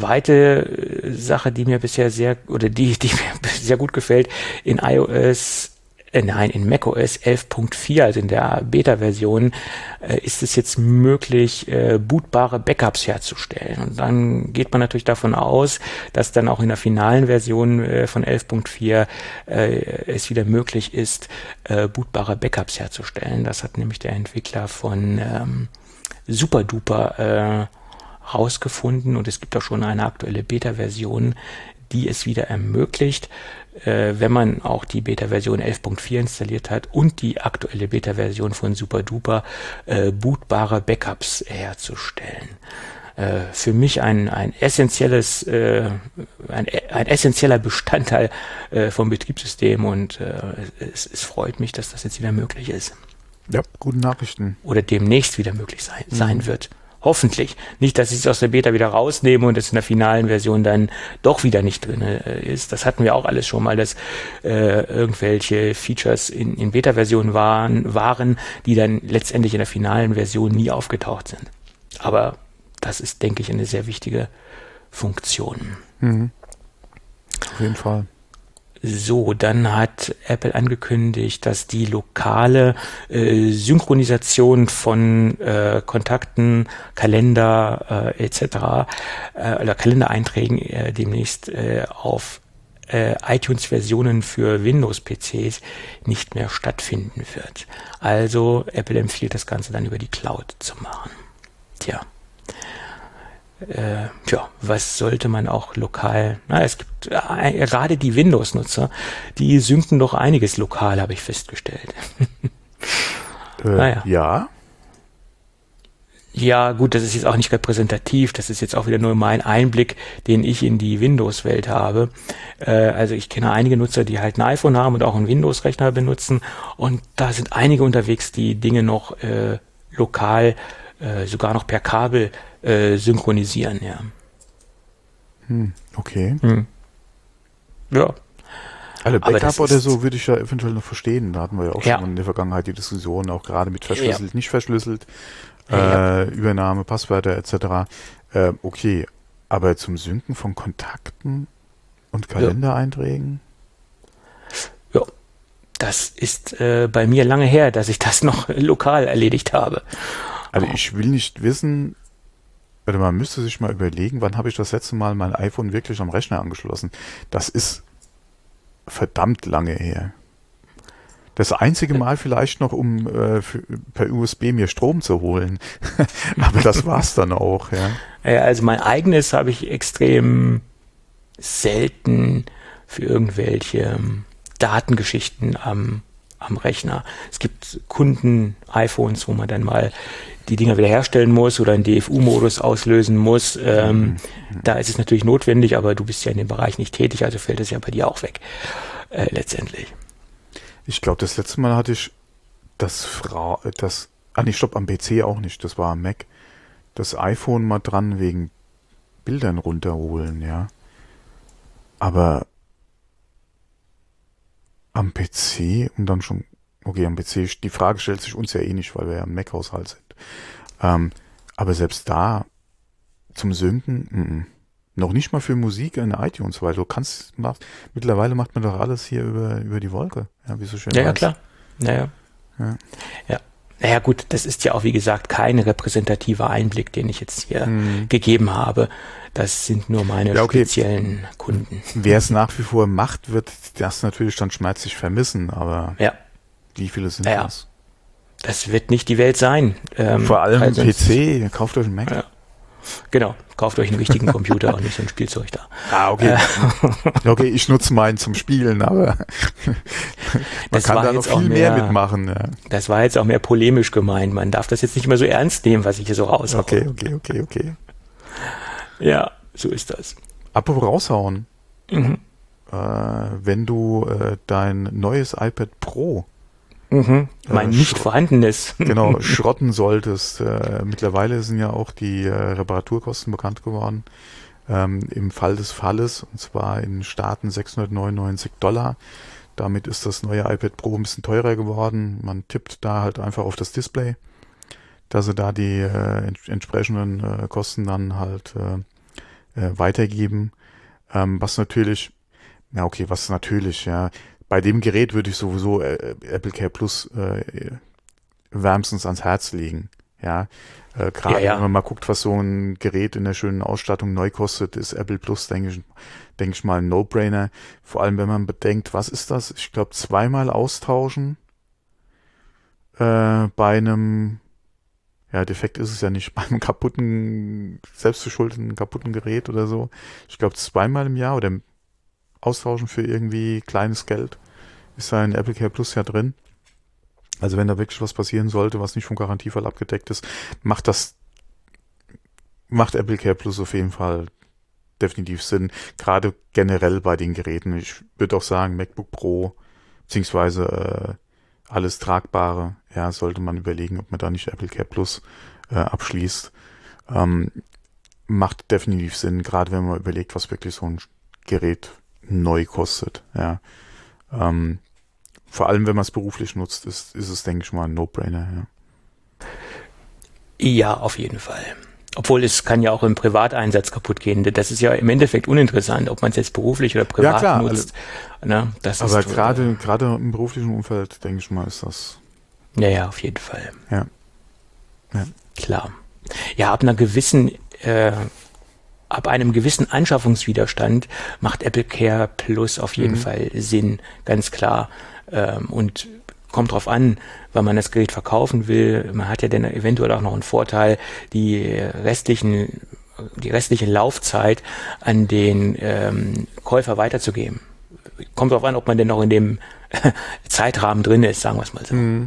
zweite Sache, die mir bisher sehr, oder die, die mir sehr gut gefällt, in iOS Äh, nein, in macOS elf Punkt vier, also in der Beta-Version, äh, ist es jetzt möglich, äh, bootbare Backups herzustellen. Und dann geht man natürlich davon aus, dass dann auch in der finalen Version äh, von elf Punkt vier äh, es wieder möglich ist, äh, bootbare Backups herzustellen. Das hat nämlich der Entwickler von ähm, SuperDuper äh, rausgefunden und es gibt auch schon eine aktuelle Beta-Version, die es wieder ermöglicht, äh, wenn man auch die Beta-Version elf Punkt vier installiert hat und die aktuelle Beta-Version von SuperDuper, äh, bootbare Backups herzustellen. Äh, für mich ein, ein essentielles, äh, ein, ein essentieller Bestandteil äh, vom Betriebssystem und äh, es, es freut mich, dass das jetzt wieder möglich ist. Ja, gute Nachrichten. Oder demnächst wieder möglich sein, mhm. sein wird. Hoffentlich. Nicht, dass ich es aus der Beta wieder rausnehme und es in der finalen Version dann doch wieder nicht drin ist. Das hatten wir auch alles schon mal, dass äh, irgendwelche Features in, in Beta-Versionen waren, waren, die dann letztendlich in der finalen Version nie aufgetaucht sind. Aber das ist, denke ich, eine sehr wichtige Funktion. Mhm. Auf jeden Fall. So, dann hat Apple angekündigt, dass die lokale äh, Synchronisation von äh, Kontakten, Kalender äh, et cetera äh, oder Kalendereinträgen äh, demnächst äh, auf äh, iTunes-Versionen für Windows-P Cs nicht mehr stattfinden wird. Also Apple empfiehlt das Ganze dann über die Cloud zu machen. Tja. Äh, tja, was sollte man auch lokal, na, es gibt äh, gerade die Windows-Nutzer, die synken doch einiges lokal, habe ich festgestellt. äh, naja. Ja. Ja, gut, das ist jetzt auch nicht repräsentativ, das ist jetzt auch wieder nur mein Einblick, den ich in die Windows-Welt habe. Äh, also ich kenne einige Nutzer, die halt ein iPhone haben und auch einen Windows-Rechner benutzen und da sind einige unterwegs, die Dinge noch äh, lokal, äh, sogar noch per Kabel Äh, synchronisieren, ja. Hm, okay. Hm. Ja. Also Aber Backup das oder ist, so würde ich ja eventuell noch verstehen. Da hatten wir ja auch ja, schon in der Vergangenheit die Diskussion, auch gerade mit ja, verschlüsselt, nicht verschlüsselt, ja, äh, Übernahme, Passwörter et cetera. Äh, okay, aber zum Synken von Kontakten und ja, Kalendereinträgen? ja. Das ist äh, bei mir lange her, dass ich das noch lokal erledigt habe. Also ich will nicht wissen, oder man müsste sich mal überlegen, wann habe ich das letzte Mal mein iPhone wirklich am Rechner angeschlossen? Das ist verdammt lange her. Das einzige Mal vielleicht noch, um äh, für, per U S B mir Strom zu holen. Aber das war's dann auch, ja. Ja, also mein eigenes habe ich extrem selten für irgendwelche ähm, Datengeschichten am, am Rechner. Es gibt Kunden-iPhones, wo man dann mal die Dinger wiederherstellen muss oder einen D F U-Modus auslösen muss. Ähm, da ist es natürlich notwendig, aber du bist ja in dem Bereich nicht tätig, also fällt es ja bei dir auch weg, äh, letztendlich. Ich glaube, das letzte Mal hatte ich das Frau, das, ah nee, stopp, am P C auch nicht, das war am Mac. Das iPhone mal dran wegen Bildern runterholen, ja. Aber am P C und dann schon, okay, am P C, die Frage stellt sich uns ja eh nicht, weil wir ja ein Mac-Haushalt sind. Ähm, aber selbst da zum Synken, m-m. Noch nicht mal für Musik in iTunes, weil du kannst, machst, mittlerweile macht man doch alles hier über, über die Wolke, ja, wie so schön Ja, ja, heißt. klar. Naja. Ja. Ja. Naja, gut, das ist ja auch, wie gesagt, kein repräsentativer Einblick, den ich jetzt hier Hm. gegeben habe. Das sind nur meine Ja, okay. speziellen Kunden. Wer es nach wie vor macht, wird das natürlich dann schmerzlich vermissen, aber Ja, wie viele sind ja, das? das wird nicht die Welt sein. Ähm, Vor allem weil im sonst- P C, kauft euch einen Mac. Ja. Genau, kauft euch einen richtigen Computer und nicht so ein Spielzeug da. Ah, okay. Okay, ich nutze meinen zum Spielen, aber man Das kann war da noch jetzt auch viel mehr, mehr- mitmachen. Ja. Das war jetzt auch mehr polemisch gemeint. Man darf das jetzt nicht mehr so ernst nehmen, was ich hier so raushaue. Okay, okay, okay, okay. Ja, so ist das. Apropos raushauen. Mhm. Äh, wenn du äh, dein neues iPad Pro Mhm. Mein Äh, nicht Schro- vorhandenes. genau schrotten solltest, äh, mittlerweile sind ja auch die äh, Reparaturkosten bekannt geworden. Ähm, im Fall des Falles, und zwar in Staaten sechshundertneunundneunzig Dollar. Damit ist das neue iPad Pro ein bisschen teurer geworden. Man tippt da halt einfach auf das Display, dass sie da die äh, ents entsprechenden äh, Kosten dann halt äh, äh, weitergeben. Ähm, was natürlich, ja okay, was natürlich, ja. Bei dem Gerät würde ich sowieso äh, AppleCare Plus äh, wärmstens ans Herz legen. Ja, äh, gerade Ja, ja. wenn man mal guckt, was so ein Gerät in der schönen Ausstattung neu kostet, ist Apple Plus, denke ich, denke ich mal, ein No-Brainer. Vor allem, wenn man bedenkt, was ist das? Ich glaube, zweimal austauschen äh, bei einem, ja, defekt ist es ja nicht, bei einem kaputten, selbstverschuldeten kaputten Gerät oder so. Ich glaube, zweimal im Jahr oder austauschen für irgendwie kleines Geld ist da in AppleCare Plus ja drin. Also wenn da wirklich was passieren sollte, was nicht vom Garantiefall abgedeckt ist, macht das, macht AppleCare Plus auf jeden Fall definitiv Sinn. Gerade generell bei den Geräten. Ich würde auch sagen, MacBook Pro, beziehungsweise äh, alles Tragbare, ja, sollte man überlegen, ob man da nicht AppleCare Plus äh, abschließt. Ähm, macht definitiv Sinn, gerade wenn man überlegt, was wirklich so ein Gerät neu kostet, ja. Ähm, vor allem, wenn man es beruflich nutzt, ist, ist es, denke ich mal, ein No-Brainer, ja. Ja, auf jeden Fall. Obwohl es kann ja auch im Privateinsatz kaputt gehen. Das ist ja im Endeffekt uninteressant, ob man es jetzt beruflich oder privat Ja, klar, nutzt. Ne, das Aber ist, gerade gerade im beruflichen Umfeld, denke ich mal, ist das, Ja, ja, auf jeden Fall. ja. Ja. Klar. Ja, ab einer gewissen, äh, ab einem gewissen Anschaffungswiderstand macht AppleCare Plus auf jeden Mhm. Fall Sinn, ganz klar. Ähm, und kommt drauf an, weil man das Gerät verkaufen will. Man hat ja dann eventuell auch noch einen Vorteil, die restlichen, die restliche Laufzeit an den ähm, Käufer weiterzugeben. Kommt drauf an, ob man denn noch in dem Zeitrahmen drin ist, sagen wir es mal so. Mhm.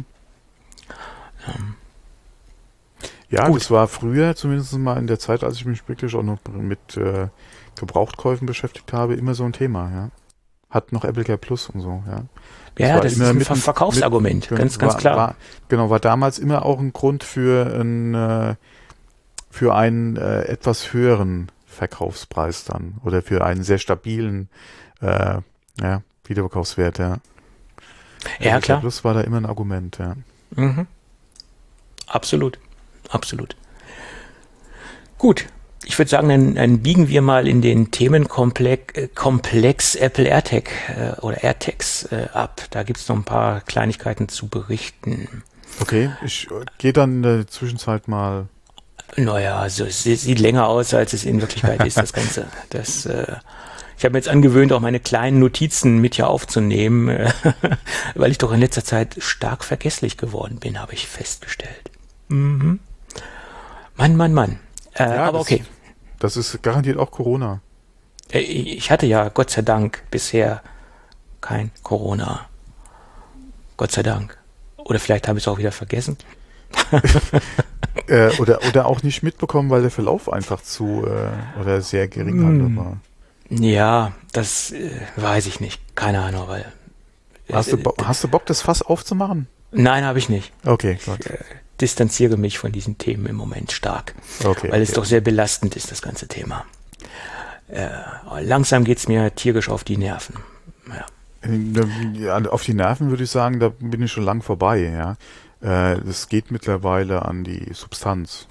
Ja, Gut. das war früher, zumindest mal in der Zeit, als ich mich wirklich auch noch mit äh, Gebrauchtkäufen beschäftigt habe, immer so ein Thema, ja. Hat noch AppleCare Plus und so, ja. Ja, war das ist immer ein mit- Ver Verkaufsargument, mit- ganz, war, ganz klar. War, genau, war damals immer auch ein Grund für einen, äh, für einen äh, etwas höheren Verkaufspreis dann oder für einen sehr stabilen äh, ja, Wiederverkaufswert, ja. Ja, klar. Plus war da immer ein Argument, ja. Mhm. Absolut, absolut. Gut, ich würde sagen, dann, dann biegen wir mal in den Themenkomplex äh, Komplex Apple AirTag äh, oder AirTags äh, ab. Da gibt es noch ein paar Kleinigkeiten zu berichten. Okay, ich äh, gehe dann in der Zwischenzeit mal. Naja, also es sieht länger aus, als es in Wirklichkeit ist, das Ganze. Das, äh, ich habe mir jetzt angewöhnt, auch meine kleinen Notizen mit hier aufzunehmen, äh, weil ich doch in letzter Zeit stark vergesslich geworden bin, habe ich festgestellt. Mhm. Mann, Mann, Mann. Äh, Ja, aber das- okay. Das ist garantiert auch Corona. Äh, Ich hatte ja Gott sei Dank bisher kein Corona. Gott sei Dank. Oder vielleicht habe ich es auch wieder vergessen. Äh, oder, oder auch nicht mitbekommen, weil der Verlauf einfach zu äh, oder sehr gering Mm. war. Ja, das äh, weiß ich nicht. Keine Ahnung, weil. Hast du, äh, Bo hast du Bock, das Fass aufzumachen? Nein, habe ich nicht. Okay, gut. Ich äh, distanziere mich von diesen Themen im Moment stark, Okay, weil es okay. doch sehr belastend ist, das ganze Thema. Äh, langsam geht es mir tierisch auf die Nerven. Ja. Ja, auf die Nerven würde ich sagen, da bin ich schon lang vorbei, ja. Äh, Das geht mittlerweile an die Substanz.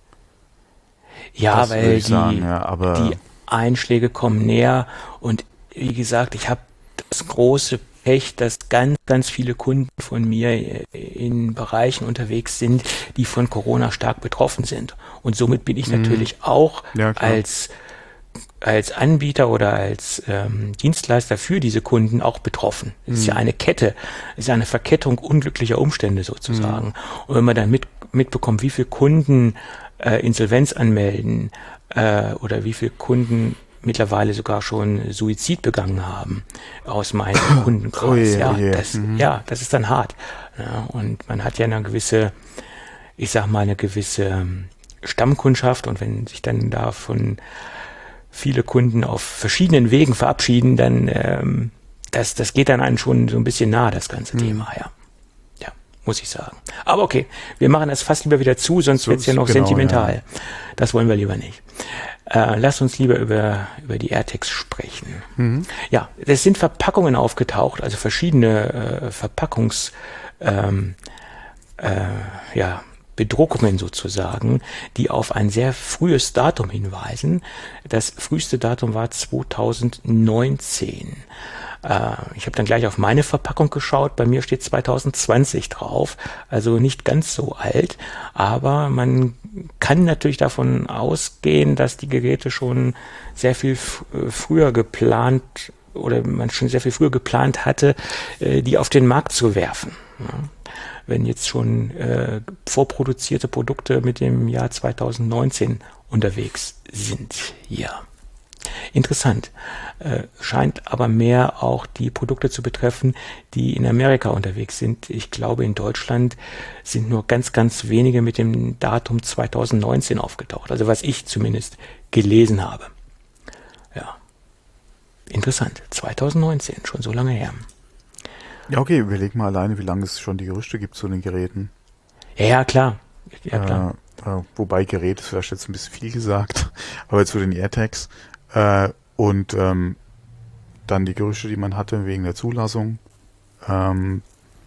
Ja, Das würde weil ich die, sagen, ja, aber die Einschläge kommen näher und wie gesagt, ich habe das große Pech, dass ganz, ganz viele Kunden von mir in Bereichen unterwegs sind, die von Corona stark betroffen sind. Und somit bin ich Mhm. natürlich auch Ja, klar. als, als Anbieter oder als ähm, Dienstleister für diese Kunden auch betroffen. Es ist ja eine Kette, es ist eine Verkettung unglücklicher Umstände sozusagen. Und wenn man dann mit, mitbekommt, wie viele Kunden äh, Insolvenz anmelden äh, oder wie viele Kunden mittlerweile sogar schon Suizid begangen haben aus meinem Kundenkreis. Oh je, ja, oh je. das, Mhm. ja, das ist dann hart. Ja, und man hat ja eine gewisse, ich sag mal, eine gewisse ähm, Stammkundschaft und wenn sich dann davon viele Kunden auf verschiedenen Wegen verabschieden, dann ähm, das, das geht dann einem schon so ein bisschen nahe, das ganze Thema, ja. Ja, muss ich sagen. Aber okay, wir machen das fast lieber wieder zu, sonst So wird es ja ist- noch genau, sentimental. Das wollen wir lieber nicht. Äh, lass uns lieber über, über die AirTags sprechen. Mhm. Ja, es sind Verpackungen aufgetaucht, also verschiedene äh, Verpackungs, ähm, äh, ja, Bedruckungen sozusagen, die auf ein sehr frühes Datum hinweisen. Das früheste Datum war zweitausendneunzehn. Äh, ich habe dann gleich auf meine Verpackung geschaut. Bei mir steht zweitausendzwanzig drauf, also nicht ganz so alt. Aber man kann natürlich davon ausgehen, dass die Geräte schon sehr viel f- äh, früher geplant oder man schon sehr viel früher geplant hatte, äh, die auf den Markt zu werfen. Ja. Wenn jetzt schon äh, vorproduzierte Produkte mit dem Jahr zweitausendneunzehn unterwegs sind. Ja, interessant. Äh, scheint aber mehr auch die Produkte zu betreffen, die in Amerika unterwegs sind. Ich glaube, in Deutschland sind nur ganz, ganz wenige mit dem Datum zweitausendneunzehn aufgetaucht. Also was ich zumindest gelesen habe. Ja, interessant. zweitausendneunzehn, schon so lange her. Ja, okay, überleg mal alleine, wie lange es schon die Gerüchte gibt zu den Geräten. Ja, ja, klar. Ja, klar. Äh, äh, wobei Gerät ist vielleicht jetzt ein bisschen viel gesagt, aber zu den AirTags. Äh, und ähm, dann die Gerüchte, die man hatte wegen der Zulassung. Ähm,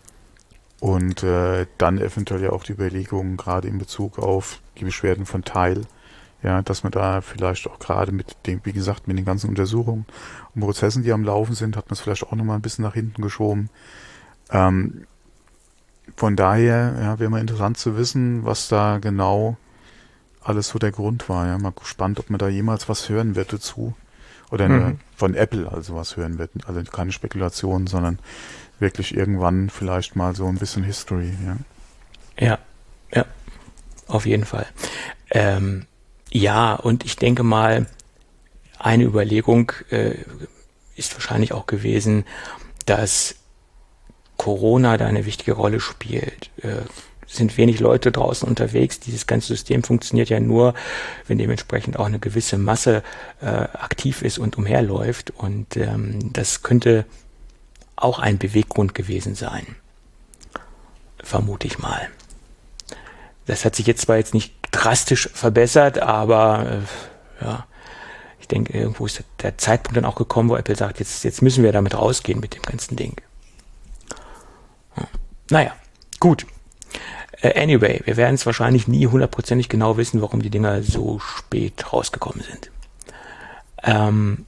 und äh, dann eventuell ja auch die Überlegungen, gerade in Bezug auf die Beschwerden von Teil, ja, dass man da vielleicht auch gerade mit dem, wie gesagt, mit den ganzen Untersuchungen und Prozessen, die am Laufen sind, hat man es vielleicht auch nochmal ein bisschen nach hinten geschoben. Ähm, von daher, ja, wäre mal interessant zu wissen, was da genau alles so der Grund war. Ja, mal gespannt, ob man da jemals was hören wird dazu. Oder Mhm. nur von Apple also was hören wird. Also keine Spekulation, sondern wirklich irgendwann vielleicht mal so ein bisschen History. Ja. Ja, ja, auf jeden Fall. Ähm, ja, und ich denke mal, eine Überlegung äh, ist wahrscheinlich auch gewesen, dass Corona da eine wichtige Rolle spielt. Äh, sind wenig Leute draußen unterwegs. Dieses ganze System funktioniert ja nur, wenn dementsprechend auch eine gewisse Masse äh, aktiv ist und umherläuft. Und ähm, das könnte auch ein Beweggrund gewesen sein. Vermute ich mal. Das hat sich jetzt zwar jetzt nicht drastisch verbessert, aber äh, ja, ich Ich denke, irgendwo ist der Zeitpunkt dann auch gekommen, wo Apple sagt, jetzt, jetzt müssen wir damit rausgehen mit dem ganzen Ding. Naja, gut. Anyway, wir werden es wahrscheinlich nie hundertprozentig genau wissen, warum die Dinger so spät rausgekommen sind. Ähm,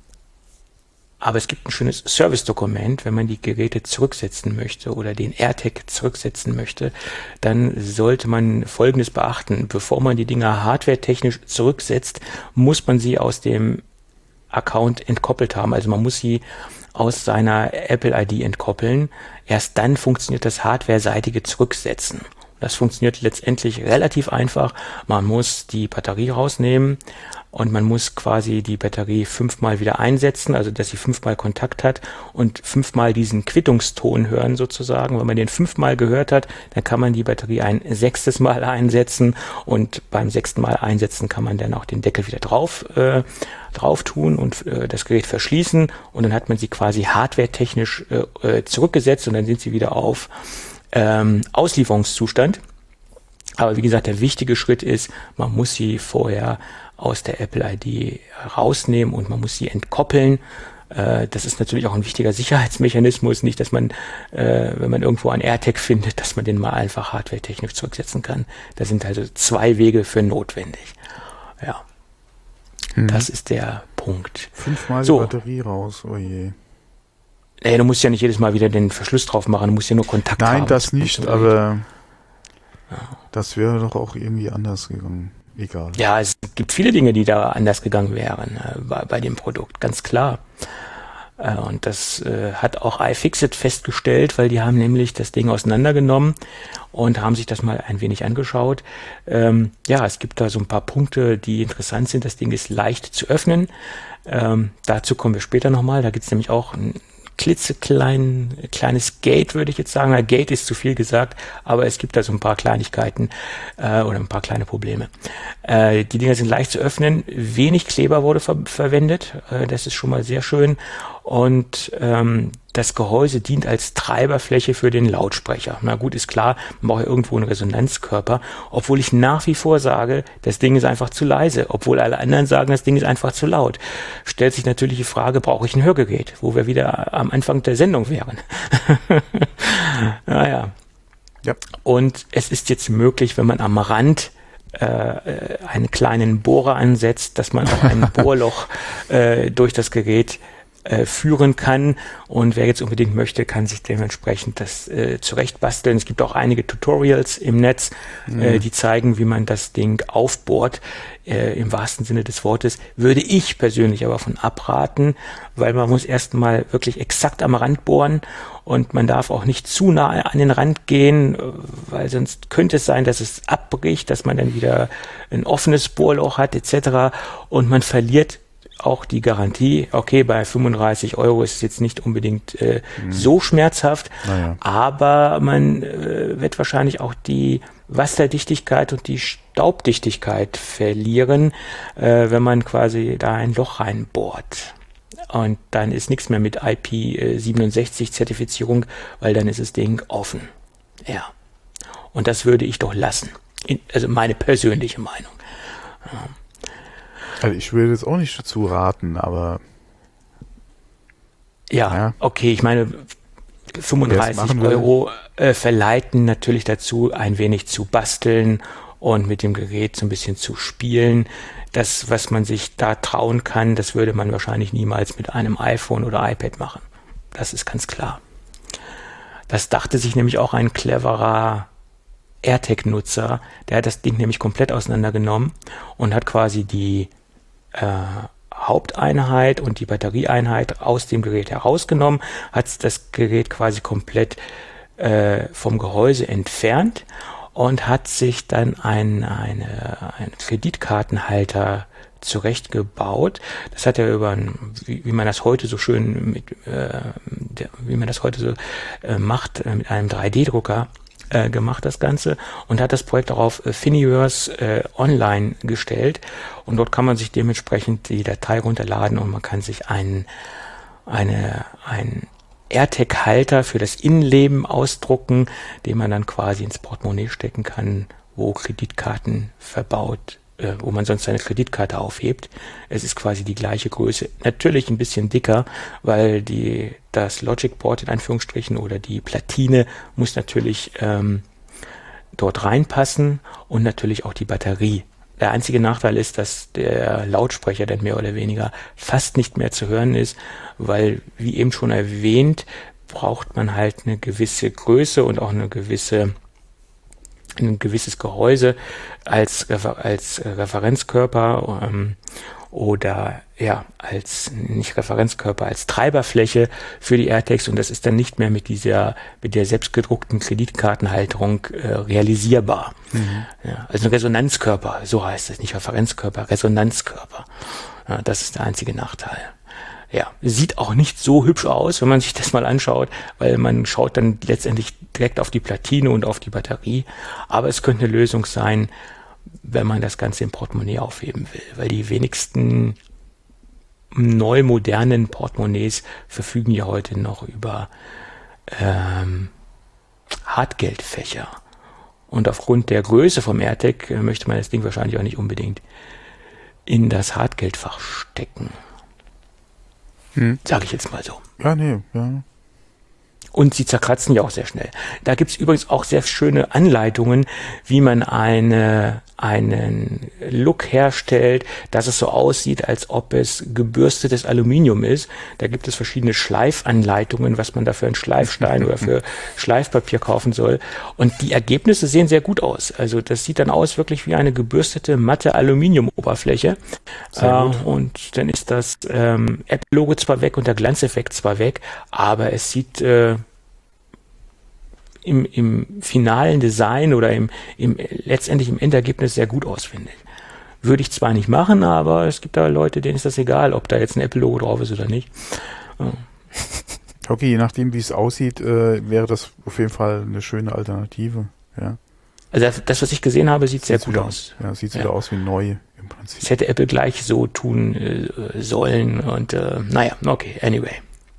aber es gibt ein schönes Service-Dokument, wenn man die Geräte zurücksetzen möchte oder den AirTag zurücksetzen möchte, dann sollte man Folgendes beachten. Bevor man die Dinger hardwaretechnisch zurücksetzt, muss man sie aus dem Account entkoppelt haben. Also man muss sie aus seiner Apple I D entkoppeln. Erst dann funktioniert das hardwareseitige Zurücksetzen. Das funktioniert letztendlich relativ einfach. Man muss die Batterie rausnehmen und man muss quasi die Batterie fünfmal wieder einsetzen, also dass sie fünfmal Kontakt hat und fünfmal diesen Quittungston hören sozusagen. Wenn man den fünfmal gehört hat, dann kann man die Batterie ein sechstes Mal einsetzen und beim sechsten Mal einsetzen kann man dann auch den Deckel wieder drauf äh, drauf tun und äh, das Gerät verschließen und dann hat man sie quasi hardwaretechnisch äh, zurückgesetzt und dann sind sie wieder auf Ähm, Auslieferungszustand. Aber wie gesagt, der wichtige Schritt ist, man muss sie vorher aus der Apple I D rausnehmen und man muss sie entkoppeln. Äh, das ist natürlich auch ein wichtiger Sicherheitsmechanismus, nicht, dass man, äh, wenn man irgendwo einen AirTag findet, dass man den mal einfach hardwaretechnisch zurücksetzen kann. Da sind also zwei Wege für notwendig. Ja, mhm. Das ist der Punkt. Fünfmal so. Die Batterie raus, oh je. Nee, du musst ja nicht jedes Mal wieder den Verschluss drauf machen, du musst ja nur Kontakt Nein, haben. Nein, das nicht, aber ja. Das wäre doch auch irgendwie anders gegangen. Egal. Ja, es gibt viele Dinge, die da anders gegangen wären äh, bei, bei dem Produkt, ganz klar. Äh, und das äh, hat auch iFixit festgestellt, weil die haben nämlich das Ding auseinandergenommen und haben sich das mal ein wenig angeschaut. Ähm, ja, es gibt da so ein paar Punkte, die interessant sind. Das Ding ist leicht zu öffnen. Ähm, dazu kommen wir später nochmal. Da gibt es nämlich auch ein klitzeklein, kleines Gate, würde ich jetzt sagen. Na, Gate ist zu viel gesagt, aber es gibt da so ein paar Kleinigkeiten äh, oder ein paar kleine Probleme. Äh, die Dinger sind leicht zu öffnen, wenig Kleber wurde ver- verwendet, äh, das ist schon mal sehr schön und ähm, das Gehäuse dient als Treiberfläche für den Lautsprecher. Na gut, ist klar, man braucht ja irgendwo einen Resonanzkörper, obwohl ich nach wie vor sage, das Ding ist einfach zu leise, obwohl alle anderen sagen, das Ding ist einfach zu laut. Stellt sich natürlich die Frage, brauche ich ein Hörgerät, wo wir wieder am Anfang der Sendung wären. Naja. Ja. Und es ist jetzt möglich, wenn man am Rand äh, einen kleinen Bohrer ansetzt, dass man auch ein Bohrloch äh, durch das Gerät äh, führen kann. Und wer jetzt unbedingt möchte, kann sich dementsprechend das äh, zurechtbasteln. Es gibt auch einige Tutorials im Netz, mhm. äh, die zeigen, wie man das Ding aufbohrt. Äh, im wahrsten Sinne des Wortes würde ich persönlich aber von abraten, weil man muss erstmal wirklich exakt am Rand bohren und man darf auch nicht zu nah an den Rand gehen, weil sonst könnte es sein, dass es abbricht, dass man dann wieder ein offenes Bohrloch hat et cetera und man verliert auch die Garantie. Okay, bei fünfunddreißig Euro ist es jetzt nicht unbedingt äh, mhm. so schmerzhaft, naja. aber man äh, wird wahrscheinlich auch die Wasserdichtigkeit und die Staubdichtigkeit verlieren, äh, wenn man quasi da ein Loch reinbohrt. Und dann ist nichts mehr mit I P siebenundsechzig Zertifizierung, weil dann ist das Ding offen. Ja. Und das würde ich doch lassen. In, also meine persönliche Meinung. Ja. Also ich würde jetzt auch nicht dazu raten, aber ja, ja. okay, ich meine fünfunddreißig Euro äh, verleiten natürlich dazu, ein wenig zu basteln und mit dem Gerät so ein bisschen zu spielen. Das, was man sich da trauen kann, das würde man wahrscheinlich niemals mit einem iPhone oder iPad machen. Das ist ganz klar. Das dachte sich nämlich auch ein cleverer AirTag-Nutzer. Der hat das Ding nämlich komplett auseinandergenommen und hat quasi die äh, Haupteinheit und die Batterieeinheit aus dem Gerät herausgenommen, hat das Gerät quasi komplett äh, vom Gehäuse entfernt und hat sich dann ein, eine, einen Kreditkartenhalter zurechtgebaut. Das hat er über, ein, wie, wie man das heute so schön mit, äh, der, wie man das heute so äh, macht, äh, mit einem drei D Drucker äh, gemacht, das Ganze, und hat das Projekt auch auf äh, Thingiverse äh, online gestellt. Und dort kann man sich dementsprechend die Datei runterladen und man kann sich einen, eine, ein AirTag-Halter für das Innenleben ausdrucken, den man dann quasi ins Portemonnaie stecken kann, wo Kreditkarten verbaut äh, wo man sonst seine Kreditkarte aufhebt. Es ist quasi die gleiche Größe. Natürlich ein bisschen dicker, weil die das Logic Board in Anführungsstrichen oder die Platine muss natürlich ähm, dort reinpassen und natürlich auch die Batterie. Der einzige Nachteil ist, dass der Lautsprecher dann mehr oder weniger fast nicht mehr zu hören ist, weil, wie eben schon erwähnt, braucht man halt eine gewisse Größe und auch eine gewisse, ein gewisses Gehäuse als, als Referenzkörper ähm, oder ja, als, nicht Referenzkörper, als Treiberfläche für die AirTags, und das ist dann nicht mehr mit dieser, mit der selbstgedruckten Kreditkartenhalterung äh, realisierbar. Mhm. Ja, also ein Resonanzkörper, so heißt es, nicht Referenzkörper, Resonanzkörper. Ja, das ist der einzige Nachteil. Ja, sieht auch nicht so hübsch aus, wenn man sich das mal anschaut, weil man schaut dann letztendlich direkt auf die Platine und auf die Batterie, aber es könnte eine Lösung sein, wenn man das Ganze im Portemonnaie aufheben will, weil die wenigsten neu modernen Portemonnaies verfügen ja heute noch über ähm, Hartgeldfächer. Und aufgrund der Größe vom AirTag äh, möchte man das Ding wahrscheinlich auch nicht unbedingt in das Hartgeldfach stecken. Hm. Sage ich jetzt mal so. Ja, nee, ja. Und sie zerkratzen ja auch sehr schnell. Da gibt's übrigens auch sehr schöne Anleitungen, wie man eine, einen Look herstellt, dass es so aussieht, als ob es gebürstetes Aluminium ist. Da gibt es verschiedene Schleifanleitungen, was man da für einen Schleifstein oder für Schleifpapier kaufen soll. Und die Ergebnisse sehen sehr gut aus. Also das sieht dann aus wirklich wie eine gebürstete, matte Aluminiumoberfläche. Äh, und dann ist das ähm, Apple-Logo zwar weg und der Glanzeffekt zwar weg, aber es sieht äh, im, im finalen Design oder im, im letztendlich im Endergebnis sehr gut aus, finde ich. Würde ich zwar nicht machen, aber es gibt da Leute, denen ist das egal, ob da jetzt ein Apple-Logo drauf ist oder nicht. Ja. Okay, je nachdem, wie es aussieht, äh, wäre das auf jeden Fall eine schöne Alternative. Ja. Also das, was ich gesehen habe, sieht, sieht sehr gut wieder, aus. Ja, sieht ja. wieder aus wie neu im Prinzip. Das hätte Apple gleich so tun äh, sollen und äh, naja, okay, anyway.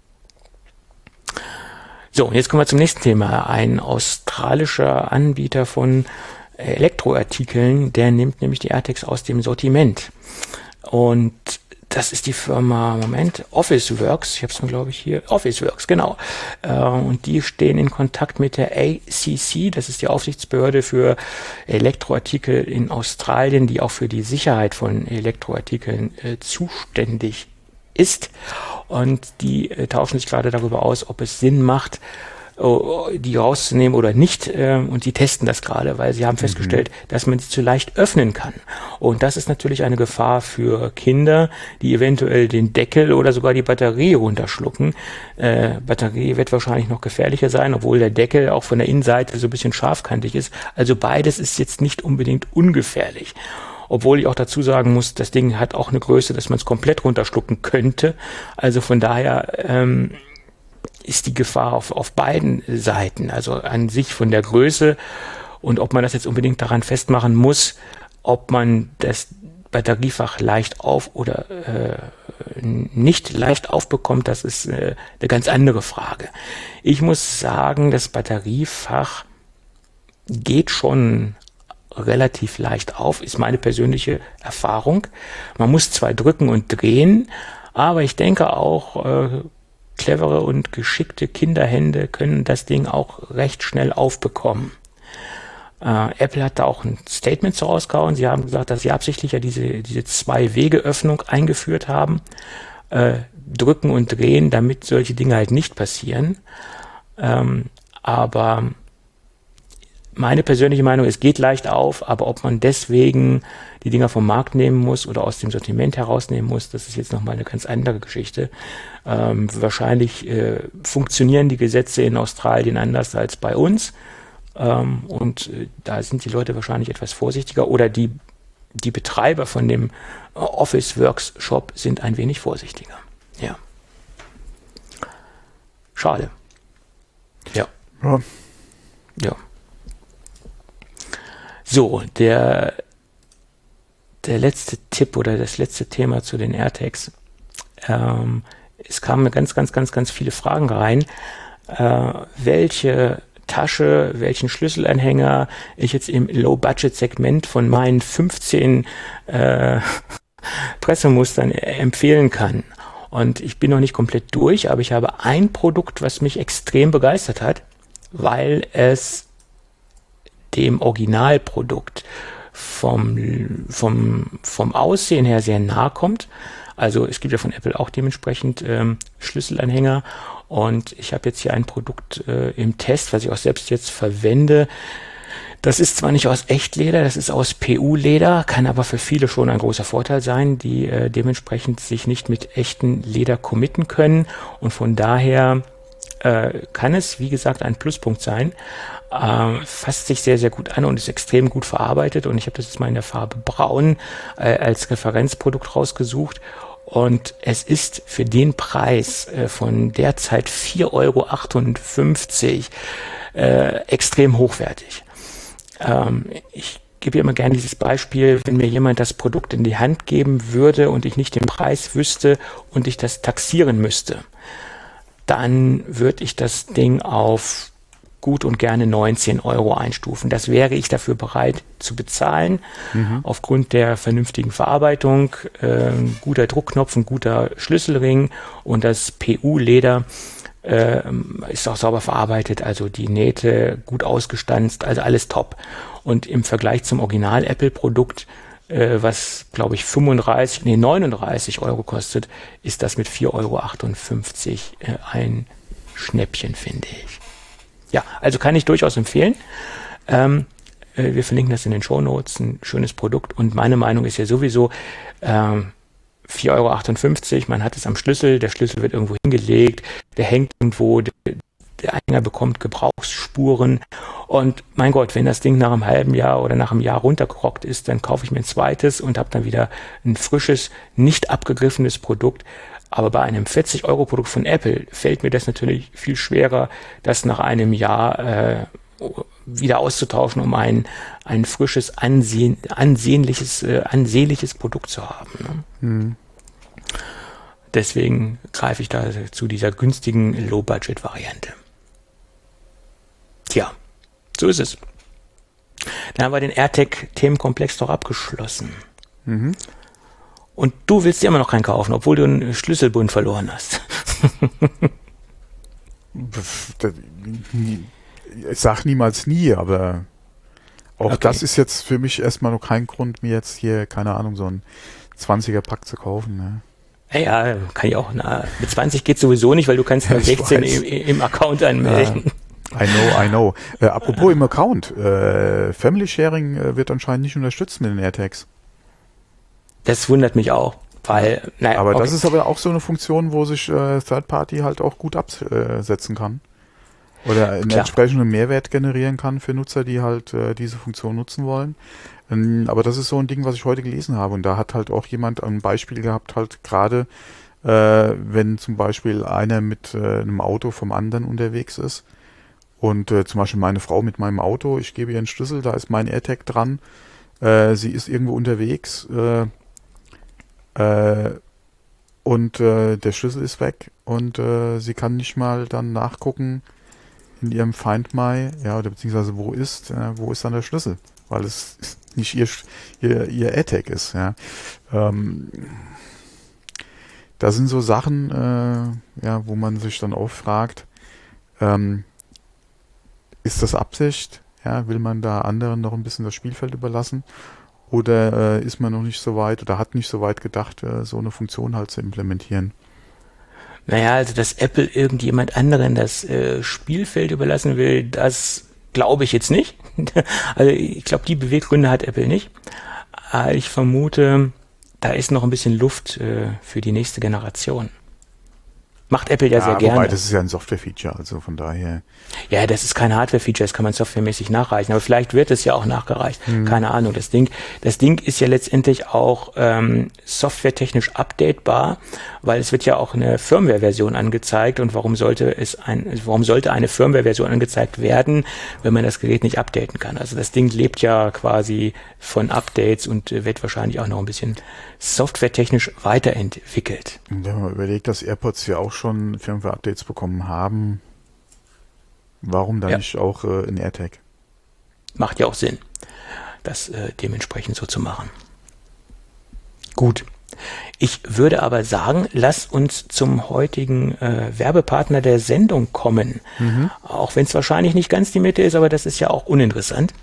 So, und jetzt kommen wir zum nächsten Thema. Ein australischer Anbieter von Elektroartikeln, der nimmt nämlich die AirTags aus dem Sortiment. Und das ist die Firma, Moment, Officeworks, ich habe es mir glaube ich hier, Officeworks, genau. Äh, und die stehen in Kontakt mit der A C C, das ist die Aufsichtsbehörde für Elektroartikel in Australien, die auch für die Sicherheit von Elektroartikeln äh, zuständig ist. Und die äh, tauschen sich gerade darüber aus, ob es Sinn macht, die rauszunehmen oder nicht, und die testen das gerade, weil sie haben festgestellt, mhm. dass man sie zu leicht öffnen kann. Und das ist natürlich eine Gefahr für Kinder, die eventuell den Deckel oder sogar die Batterie runterschlucken. Äh, Batterie wird wahrscheinlich noch gefährlicher sein, obwohl der Deckel auch von der Innenseite so ein bisschen scharfkantig ist. Also beides ist jetzt nicht unbedingt ungefährlich. Obwohl ich auch dazu sagen muss, das Ding hat auch eine Größe, dass man es komplett runterschlucken könnte. Also von daher ähm, ist die Gefahr auf, auf beiden Seiten, also an sich von der Größe und ob man das jetzt unbedingt daran festmachen muss, ob man das Batteriefach leicht auf oder äh, nicht leicht aufbekommt, das ist äh, eine ganz andere Frage. Ich muss sagen, das Batteriefach geht schon relativ leicht auf, ist meine persönliche Erfahrung. Man muss zwar drücken und drehen, aber ich denke auch, äh, clevere und geschickte Kinderhände können das Ding auch recht schnell aufbekommen. Äh, Apple hat da auch ein Statement zu rausgehauen. Sie haben gesagt, dass sie absichtlich ja diese, diese Zwei-Wege-Öffnung eingeführt haben. Äh, drücken und drehen, damit solche Dinge halt nicht passieren. Ähm, aber meine persönliche Meinung, es geht leicht auf, aber ob man deswegen die Dinger vom Markt nehmen muss oder aus dem Sortiment herausnehmen muss, das ist jetzt nochmal eine ganz andere Geschichte. Ähm, wahrscheinlich äh, funktionieren die Gesetze in Australien anders als bei uns. Ähm, und äh, da sind die Leute wahrscheinlich etwas vorsichtiger oder die, die Betreiber von dem Officeworks Shop sind ein wenig vorsichtiger. Ja. Schade. Ja. Ja. Ja. So, der, der letzte Tipp oder das letzte Thema zu den AirTags. Ähm, es kamen ganz, ganz, ganz, ganz viele Fragen rein. Äh, welche Tasche, welchen Schlüsselanhänger ich jetzt im Low-Budget-Segment von meinen fünfzehn äh, Pressemustern empfehlen kann. Und ich bin noch nicht komplett durch, aber ich habe ein Produkt, was mich extrem begeistert hat, weil es dem Originalprodukt vom, vom, vom Aussehen her sehr nahe kommt. Also es gibt ja von Apple auch dementsprechend ähm, Schlüsselanhänger und ich habe jetzt hier ein Produkt äh, im Test, was ich auch selbst jetzt verwende. Das ist zwar nicht aus Echtleder, das ist aus P U-Leder, kann aber für viele schon ein großer Vorteil sein, die äh, dementsprechend sich nicht mit echten Leder committen können und von daher äh, kann es, wie gesagt, ein Pluspunkt sein. Äh, fasst sich sehr, sehr gut an und ist extrem gut verarbeitet und ich habe das jetzt mal in der Farbe Braun äh, als Referenzprodukt rausgesucht und es ist für den Preis äh, von derzeit vier Euro achtundfünfzig äh, extrem hochwertig. Ähm, ich gebe immer gerne dieses Beispiel, wenn mir jemand das Produkt in die Hand geben würde und ich nicht den Preis wüsste und ich das taxieren müsste, dann würde ich das Ding auf gut und gerne neunzehn Euro einstufen. Das wäre ich dafür bereit zu bezahlen, mhm. aufgrund der vernünftigen Verarbeitung, äh, guter Druckknopf, ein guter Schlüsselring und das P U-Leder äh, ist auch sauber verarbeitet, also die Nähte gut ausgestanzt, also alles top. Und im Vergleich zum Original-Apple-Produkt, äh, was glaube ich fünfunddreißig, nee neununddreißig Euro kostet, ist das mit vier Euro achtundfünfzig äh, ein Schnäppchen, finde ich. Ja, also kann ich durchaus empfehlen. Ähm, äh, wir verlinken das in den Shownotes, ein schönes Produkt. Und meine Meinung ist ja sowieso ähm, vier Euro achtundfünfzig, man hat es am Schlüssel, der Schlüssel wird irgendwo hingelegt, der hängt irgendwo, der, der Anhänger bekommt Gebrauchsspuren. Und mein Gott, wenn das Ding nach einem halben Jahr oder nach einem Jahr runtergerockt ist, dann kaufe ich mir ein zweites und habe dann wieder ein frisches, nicht abgegriffenes Produkt. Aber bei einem vierzig Euro Produkt von Apple fällt mir das natürlich viel schwerer, das nach einem Jahr äh, wieder auszutauschen, um ein, ein frisches, ansehen, ansehnliches, äh, ansehnliches Produkt zu haben. Ne? Mhm. Deswegen greife ich da zu dieser günstigen Low-Budget-Variante. Tja, so ist es. Dann haben wir den AirTag-Themenkomplex doch abgeschlossen. Mhm. Und du willst dir immer noch keinen kaufen, obwohl du einen Schlüsselbund verloren hast. Ich sag niemals nie, aber auch okay. Das ist jetzt für mich erstmal noch kein Grund, mir jetzt hier, keine Ahnung, so ein zwanziger-Pack zu kaufen. Ne? Ja, ja, kann ich auch. Na, mit zwanzig geht sowieso nicht, weil du kannst ja, sechzehn im, im Account anmelden. Uh, I know, I know. Äh, apropos im Account, äh, Family Sharing äh, wird anscheinend nicht unterstützt mit den AirTags. Das wundert mich auch, weil... Naja, aber okay. Das ist aber auch so eine Funktion, wo sich äh, Third Party halt auch gut absetzen kann. Oder einen Klar. entsprechenden Mehrwert generieren kann für Nutzer, die halt äh, diese Funktion nutzen wollen. Ähm, aber das ist so ein Ding, was ich heute gelesen habe. Und da hat halt auch jemand ein Beispiel gehabt, halt gerade, äh, wenn zum Beispiel einer mit äh, einem Auto vom anderen unterwegs ist. Und äh, zum Beispiel meine Frau mit meinem Auto, ich gebe ihr einen Schlüssel, da ist mein AirTag dran. Äh, sie ist irgendwo unterwegs, äh, Äh, und äh, der Schlüssel ist weg und äh, sie kann nicht mal dann nachgucken in ihrem Find My, ja, oder beziehungsweise wo ist, äh, wo ist dann der Schlüssel, weil es nicht ihr ihr, ihr AirTag ist, ja. Ähm, da sind so Sachen, äh, ja, wo man sich dann auch fragt, ähm, ist das Absicht? Ja, will man da anderen noch ein bisschen das Spielfeld überlassen? Oder äh, ist man noch nicht so weit oder hat nicht so weit gedacht, äh, so eine Funktion halt zu implementieren? Naja, also dass Apple irgendjemand anderen das äh, Spielfeld überlassen will, das glaube ich jetzt nicht. Also ich glaube, die Beweggründe hat Apple nicht. Aber ich vermute, da ist noch ein bisschen Luft äh, für die nächste Generation. Macht Apple ja, ja sehr gerne. Wobei, das ist ja ein Software-Feature, also von daher. Ja, das ist kein Hardware-Feature, das kann man softwaremäßig nachreichen, aber vielleicht wird es ja auch nachgereicht. Hm. Keine Ahnung. Das Ding, das Ding ist ja letztendlich auch ähm, softwaretechnisch updatebar, weil es wird ja auch eine Firmware-Version angezeigt und warum sollte es ein, warum sollte eine Firmware-Version angezeigt werden, wenn man das Gerät nicht updaten kann? Also das Ding lebt ja quasi von Updates und äh, wird wahrscheinlich auch noch ein bisschen softwaretechnisch weiterentwickelt. Wenn man überlegt, dass AirPods ja auch schon Firmware-Updates bekommen haben, Warum dann Ja. nicht auch äh, ein AirTag? Macht ja auch Sinn, das äh, dementsprechend so zu machen. Gut. Ich würde aber sagen, lass uns zum heutigen äh, Werbepartner der Sendung kommen. Mhm. Auch wenn es wahrscheinlich nicht ganz die Mitte ist, aber das ist ja auch uninteressant.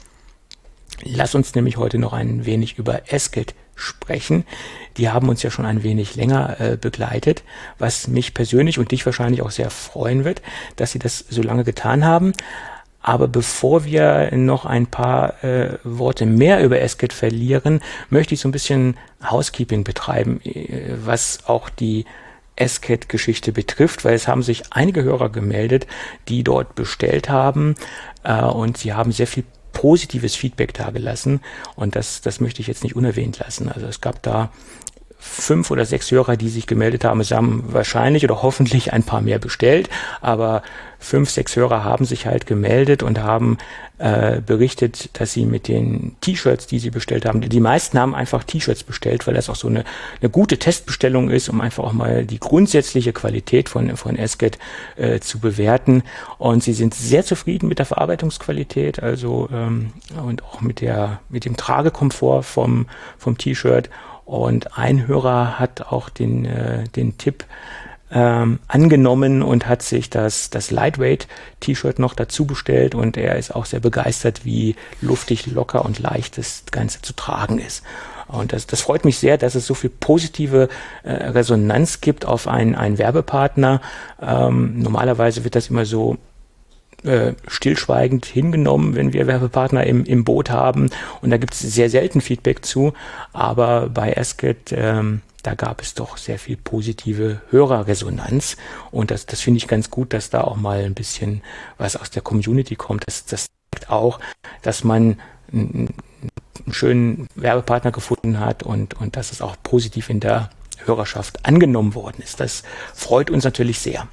Lass uns nämlich heute noch ein wenig über Esket sprechen. Die haben uns ja schon ein wenig länger äh, begleitet, was mich persönlich und dich wahrscheinlich auch sehr freuen wird, dass sie das so lange getan haben. Aber bevor wir noch ein paar äh, Worte mehr über Esket verlieren, möchte ich so ein bisschen Housekeeping betreiben, äh, was auch die Esket-Geschichte betrifft, weil es haben sich einige Hörer gemeldet, die dort bestellt haben äh, und sie haben sehr viel positives Feedback dagelassen und das, das möchte ich jetzt nicht unerwähnt lassen. Also es gab da fünf oder sechs Hörer, die sich gemeldet haben. Es haben wahrscheinlich oder hoffentlich ein paar mehr bestellt, aber fünf, sechs Hörer haben sich halt gemeldet und haben äh, berichtet, dass sie mit den T-Shirts, die sie bestellt haben, die meisten haben einfach T-Shirts bestellt, weil das auch so eine, eine gute Testbestellung ist, um einfach auch mal die grundsätzliche Qualität von, von Esket äh, zu bewerten. Und sie sind sehr zufrieden mit der Verarbeitungsqualität, also ähm, und auch mit der mit dem Tragekomfort vom vom T-Shirt. Und ein Hörer hat auch den, äh, den Tipp ähm, angenommen und hat sich das, das Lightweight-T-Shirt noch dazu bestellt und er ist auch sehr begeistert, wie luftig, locker und leicht das Ganze zu tragen ist. Und das, das freut mich sehr, dass es so viel positive äh, Resonanz gibt auf einen, einen Werbepartner. Ähm, normalerweise wird das immer so Äh, stillschweigend hingenommen, wenn wir Werbepartner im, im Boot haben und da gibt es sehr selten Feedback zu, aber bei Esket, ähm, da gab es doch sehr viel positive Hörerresonanz und das, das finde ich ganz gut, dass da auch mal ein bisschen was aus der Community kommt. Das, das zeigt auch, dass man einen, einen schönen Werbepartner gefunden hat und, und dass es auch positiv in der Hörerschaft angenommen worden ist. Das freut uns natürlich sehr.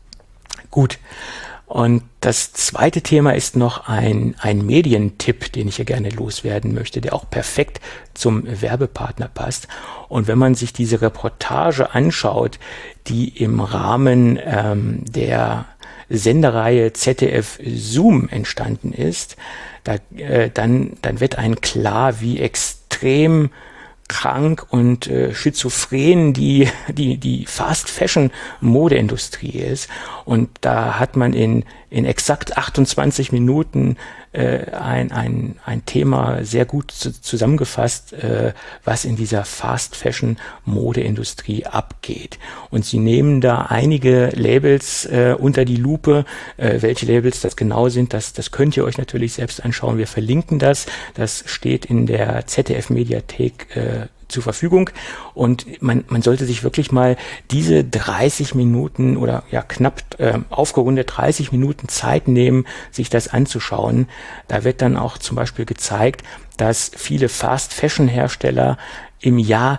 Gut. Und das zweite Thema ist noch ein, ein Medientipp, den ich hier gerne loswerden möchte, der auch perfekt zum Werbepartner passt. Und wenn man sich diese Reportage anschaut, die im Rahmen ähm, der Sendereihe Z D F Zoom entstanden ist, da, äh, dann, dann wird einem klar, wie extrem krank und äh, schizophren die die die Fast Fashion Modeindustrie ist und da hat man in in exakt achtundzwanzig Minuten äh, ein ein ein Thema sehr gut zu, zusammengefasst, äh, was in dieser Fast Fashion Modeindustrie abgeht und sie nehmen da einige Labels äh, unter die Lupe, äh, welche Labels das genau sind, das das könnt ihr euch natürlich selbst anschauen, wir verlinken das, das steht in der Z D F Mediathek äh, zur Verfügung und man, man sollte sich wirklich mal diese dreißig Minuten oder ja knapp äh, aufgerundet dreißig Minuten Zeit nehmen, sich das anzuschauen. Da wird dann auch zum Beispiel gezeigt, dass viele Fast-Fashion-Hersteller im Jahr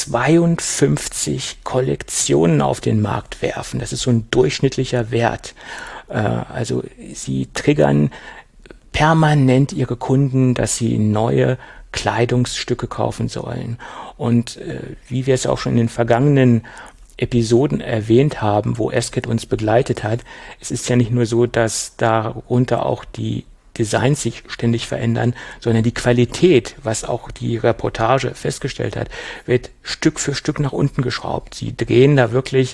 zweiundfünfzig Kollektionen auf den Markt werfen. Das ist so ein durchschnittlicher Wert. Äh, also sie triggern permanent ihre Kunden, dass sie neue Kleidungsstücke kaufen sollen. Und äh, wie wir es auch schon in den vergangenen Episoden erwähnt haben, wo Esket uns begleitet hat, es ist ja nicht nur so, dass darunter auch die Designs sich ständig verändern, sondern die Qualität, was auch die Reportage festgestellt hat, wird Stück für Stück nach unten geschraubt. Sie drehen da wirklich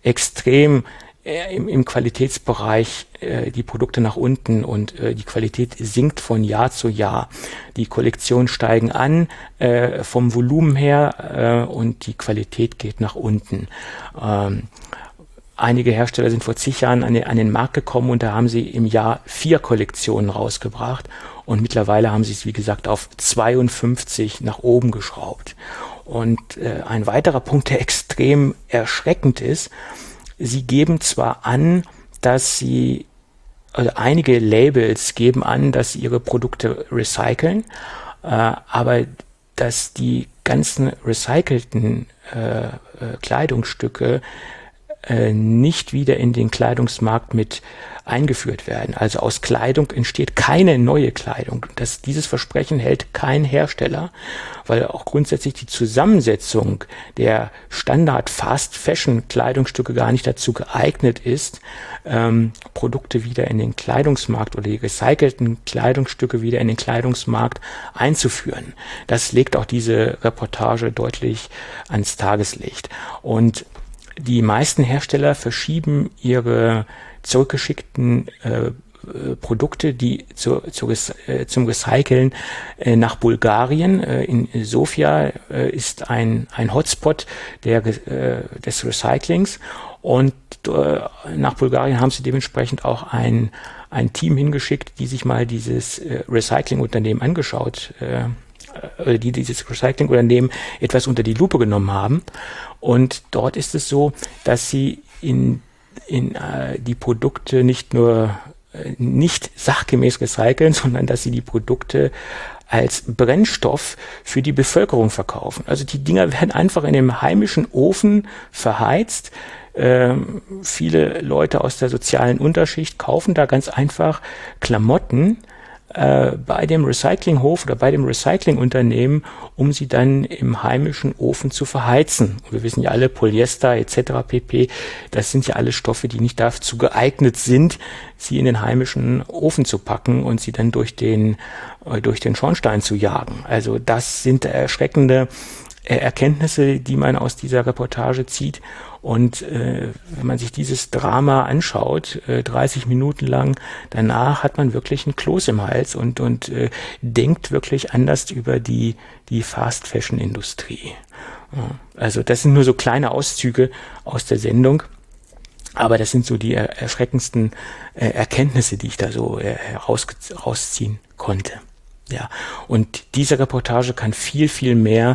extrem Im, im Qualitätsbereich äh, die Produkte nach unten und äh, die Qualität sinkt von Jahr zu Jahr. Die Kollektionen steigen an äh, vom Volumen her äh, und die Qualität geht nach unten. Ähm, einige Hersteller sind vor zig Jahren an den, an den Markt gekommen und da haben sie im Jahr vier Kollektionen rausgebracht und mittlerweile haben sie es, wie gesagt, auf zweiundfünfzig nach oben geschraubt. Und äh, ein weiterer Punkt, der extrem erschreckend ist: Sie geben zwar an, dass sie, also einige Labels geben an, dass sie ihre Produkte recyceln, äh, aber dass die ganzen recycelten äh, äh, Kleidungsstücke äh, nicht wieder in den Kleidungsmarkt mit eingeführt werden. Also aus Kleidung entsteht keine neue Kleidung. Das, dieses Versprechen hält kein Hersteller, weil auch grundsätzlich die Zusammensetzung der Standard-Fast-Fashion-Kleidungsstücke gar nicht dazu geeignet ist, ähm, Produkte wieder in den Kleidungsmarkt oder die recycelten Kleidungsstücke wieder in den Kleidungsmarkt einzuführen. Das legt auch diese Reportage deutlich ans Tageslicht. Und die meisten Hersteller verschieben ihre zurückgeschickten äh, Produkte, die zu, zu, äh, zum Recyceln äh, nach Bulgarien. Äh, in Sofia äh, ist ein, ein Hotspot der, äh, des Recyclings, und äh, nach Bulgarien haben sie dementsprechend auch ein, ein Team hingeschickt, die sich mal dieses äh, Recyclingunternehmen angeschaut, äh, äh, die dieses Recyclingunternehmen etwas unter die Lupe genommen haben. Und dort ist es so, dass sie in in äh, die Produkte nicht nur äh, nicht sachgemäß recyceln, sondern dass sie die Produkte als Brennstoff für die Bevölkerung verkaufen. Also die Dinger werden einfach in dem heimischen Ofen verheizt. Ähm, viele Leute aus der sozialen Unterschicht kaufen da ganz einfach Klamotten äh, bei dem Recyclinghof oder bei dem Recyclingunternehmen, um sie dann im heimischen Ofen zu verheizen. Und wir wissen ja alle, Polyester et cetera pp., das sind ja alle Stoffe, die nicht dazu geeignet sind, sie in den heimischen Ofen zu packen und sie dann durch den, äh, durch den Schornstein zu jagen. Also das sind erschreckende äh, Erkenntnisse, die man aus dieser Reportage zieht. Und äh, wenn man sich dieses Drama anschaut, äh, dreißig Minuten lang, danach hat man wirklich einen Kloß im Hals und und äh, denkt wirklich anders über die die Fast-Fashion-Industrie. Ja, also das sind nur so kleine Auszüge aus der Sendung, aber das sind so die er erschreckendsten äh, Erkenntnisse, die ich da so äh, heraus rausziehen konnte. Ja, und diese Reportage kann viel viel mehr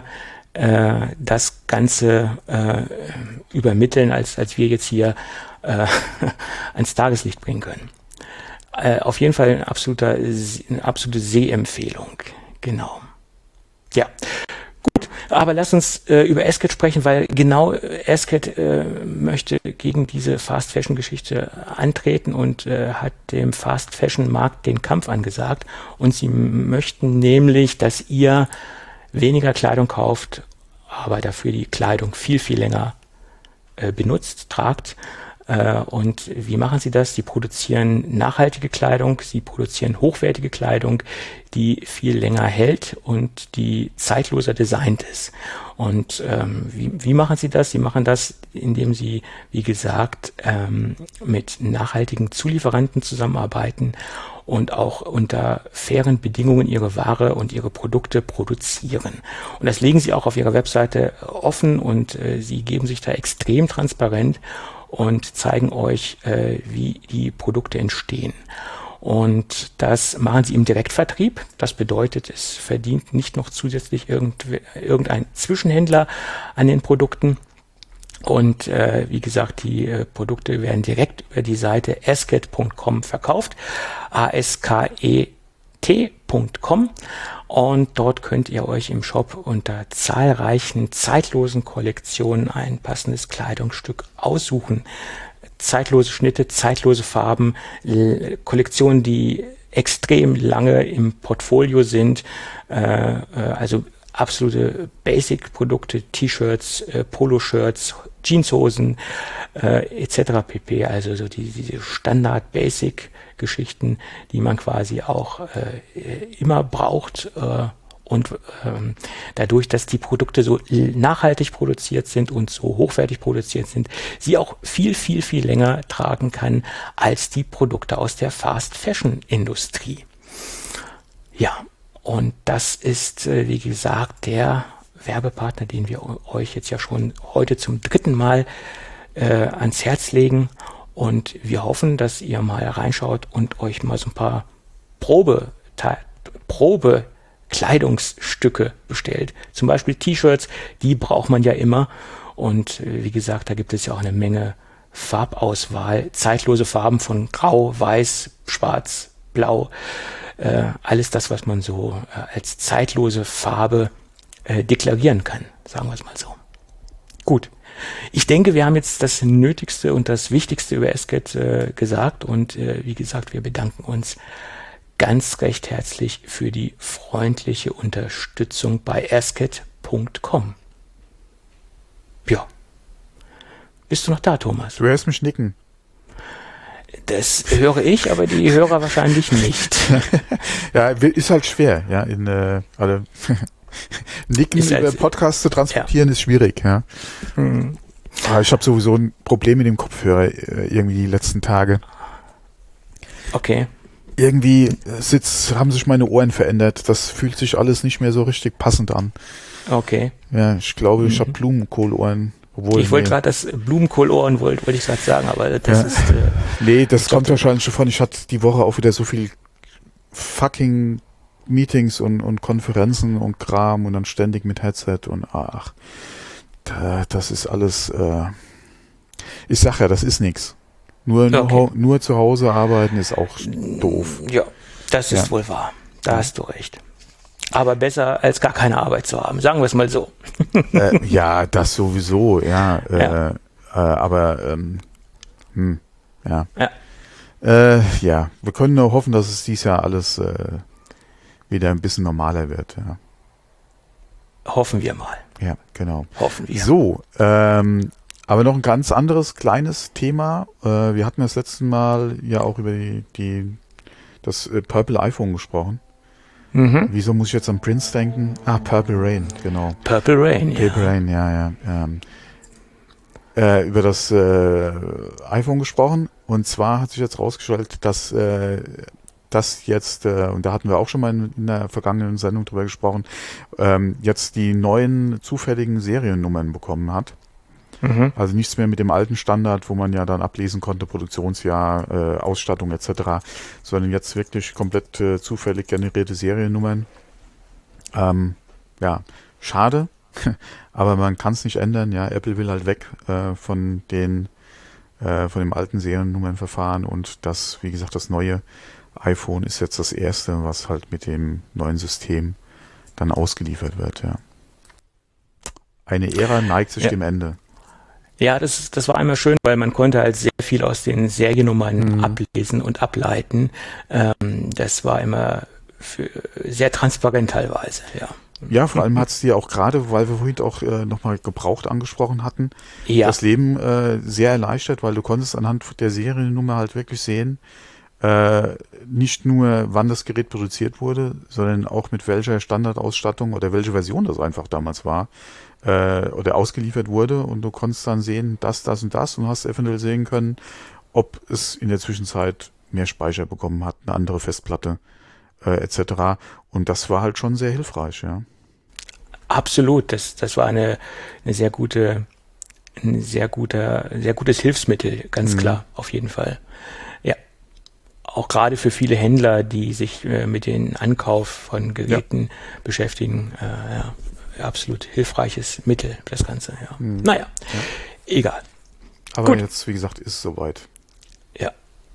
das Ganze äh, übermitteln, als als wir jetzt hier äh, ans Tageslicht bringen können. Äh, auf jeden Fall ein absoluter, eine absolute Sehempfehlung. Genau. Ja. Gut, aber lass uns äh, über Asket sprechen, weil genau äh, Asket äh, möchte gegen diese Fast-Fashion-Geschichte antreten und äh, hat dem Fast-Fashion-Markt den Kampf angesagt. Und sie möchten nämlich, dass ihr weniger Kleidung kauft, aber dafür die Kleidung viel, viel länger äh, benutzt, tragt. Äh, und wie machen sie das? Sie produzieren nachhaltige Kleidung, sie produzieren hochwertige Kleidung, die viel länger hält und die zeitloser designt ist. Und ähm, wie, wie machen sie das? Sie machen das, indem sie, wie gesagt, ähm, mit nachhaltigen Zulieferanten zusammenarbeiten und auch unter fairen Bedingungen ihre Ware und ihre Produkte produzieren. Und das legen sie auch auf ihrer Webseite offen, und äh, sie geben sich da extrem transparent und zeigen euch, äh, wie die Produkte entstehen. Und das machen sie im Direktvertrieb. Das bedeutet, es verdient nicht noch zusätzlich irgend, irgendein Zwischenhändler an den Produkten. Und äh, wie gesagt, die äh, Produkte werden direkt über die Seite asket punkt com verkauft, A S K E T punkt com, und dort könnt ihr euch im Shop unter zahlreichen zeitlosen Kollektionen ein passendes Kleidungsstück aussuchen. Zeitlose Schnitte, zeitlose Farben, Kollektionen, die extrem lange im Portfolio sind, äh, also absolute Basic-Produkte, T-Shirts, äh, Poloshirts, Jeanshosen äh, et cetera pp. Also so die, diese Standard-Basic-Geschichten, die man quasi auch äh, immer braucht. Äh, und ähm, dadurch, dass die Produkte so nachhaltig produziert sind und so hochwertig produziert sind, sie auch viel, viel, viel länger tragen kann als die Produkte aus der Fast-Fashion-Industrie. Ja. Und das ist, wie gesagt, der Werbepartner, den wir euch jetzt ja schon heute zum dritten Mal äh, ans Herz legen. Und wir hoffen, dass ihr mal reinschaut und euch mal so ein paar Probe, Probe Kleidungsstücke bestellt. Zum Beispiel T-Shirts, die braucht man ja immer. Und äh, wie gesagt, da gibt es ja auch eine Menge Farbauswahl. Zeitlose Farben von Grau, Weiß, Schwarz, Blau. Äh, alles das, was man so äh, als zeitlose Farbe äh, deklarieren kann, sagen wir es mal so. Gut, Ich denke, wir haben jetzt das Nötigste und das Wichtigste über Esket äh, gesagt und äh, wie gesagt, wir bedanken uns ganz recht herzlich für die freundliche Unterstützung bei esket punkt com. Ja. Bist du noch da, Thomas? Du hörst mich nicken. Das höre ich, aber die Hörer wahrscheinlich nicht. Ja, ist halt schwer, ja, in äh, alle Nicken Ist über als- Podcasts zu transportieren, ja. ist schwierig, ja. Hm. Aber ich habe sowieso ein Problem mit dem Kopfhörer äh, irgendwie die letzten Tage. Okay. Irgendwie äh, sitzt, haben sich meine Ohren verändert. Das fühlt sich alles nicht mehr so richtig passend an. Okay. Ja, ich glaube, ich Mhm. habe Blumenkohlohren. Obwohl, Ich wollte nee. gerade das Blumenkohlohren, wollte wollte ich gerade sagen, aber das Ja. ist... Äh, Nee, das Ich kommt glaub, wahrscheinlich davon. Ich hatte die Woche auch wieder so viel fucking Meetings und, und Konferenzen und Kram und dann ständig mit Headset und ach, da, das ist alles, äh, ich sag ja, das ist nix. Nur, nur, Okay. hau- nur zu Hause arbeiten ist auch doof. ja, das ist Ja. wohl wahr. Da hast du recht. Aber besser als gar keine Arbeit zu haben, sagen wir es mal so. äh, ja, das sowieso, ja. Äh, Ja. Äh, aber, ähm, hm, ja. Ja. Äh, ja, wir können nur hoffen, dass es dieses Jahr alles äh, wieder ein bisschen normaler wird. Ja, Hoffen wir mal. ja genau. Hoffen wir. So, ähm, aber noch ein ganz anderes kleines Thema. Äh, wir hatten das letzte Mal ja auch über die, die das äh, Purple iPhone gesprochen. Mhm. Wieso muss ich jetzt an Prince denken? Ah, Purple Rain, genau. Purple Rain, ja. Purple Rain, ja, ja. Ähm, äh, über das äh, iPhone gesprochen. Und zwar hat sich jetzt rausgestellt, dass äh, das jetzt, äh, und da hatten wir auch schon mal in, in der vergangenen Sendung drüber gesprochen, ähm, jetzt die neuen zufälligen Seriennummern bekommen hat. Mhm. Also nichts mehr mit dem alten Standard, wo man ja dann ablesen konnte, Produktionsjahr, äh, Ausstattung et cetera, sondern jetzt wirklich komplett äh, zufällig generierte Seriennummern. Ähm, ja, schade, aber man kann es nicht ändern. Ja, Apple will halt weg äh, von den äh, von dem alten Seriennummernverfahren und das, wie gesagt, das neue iPhone ist jetzt das erste, was halt mit dem neuen System dann ausgeliefert wird. Ja. Eine Ära neigt sich Ja. dem Ende. Ja, das, das war einmal schön, weil man konnte halt sehr viel aus den Seriennummern Mhm. ablesen und ableiten. Ähm, das war immer für, sehr transparent teilweise, ja. Ja, vor allem hat es dir auch gerade, weil wir vorhin auch äh, nochmal gebraucht angesprochen hatten, Ja, das Leben äh, sehr erleichtert, weil du konntest anhand der Seriennummer halt wirklich sehen, äh, nicht nur wann das Gerät produziert wurde, sondern auch mit welcher Standardausstattung oder welche Version das einfach damals war äh, oder ausgeliefert wurde und du konntest dann sehen, das, das und das und hast eventuell sehen können, ob es in der Zwischenzeit mehr Speicher bekommen hat, eine andere Festplatte äh, et cetera. Und das war halt schon sehr hilfreich, ja. absolut. Das, das war eine, eine sehr gute, ein sehr guter, sehr gutes Hilfsmittel, ganz Mhm. klar, auf jeden Fall. Ja. Auch gerade für viele Händler, die sich äh, mit dem Ankauf von Geräten beschäftigen, äh, ja, absolut hilfreiches Mittel, das Ganze, ja. Mhm. Naja, egal. Aber Gut. jetzt, wie gesagt, ist es soweit. Ja.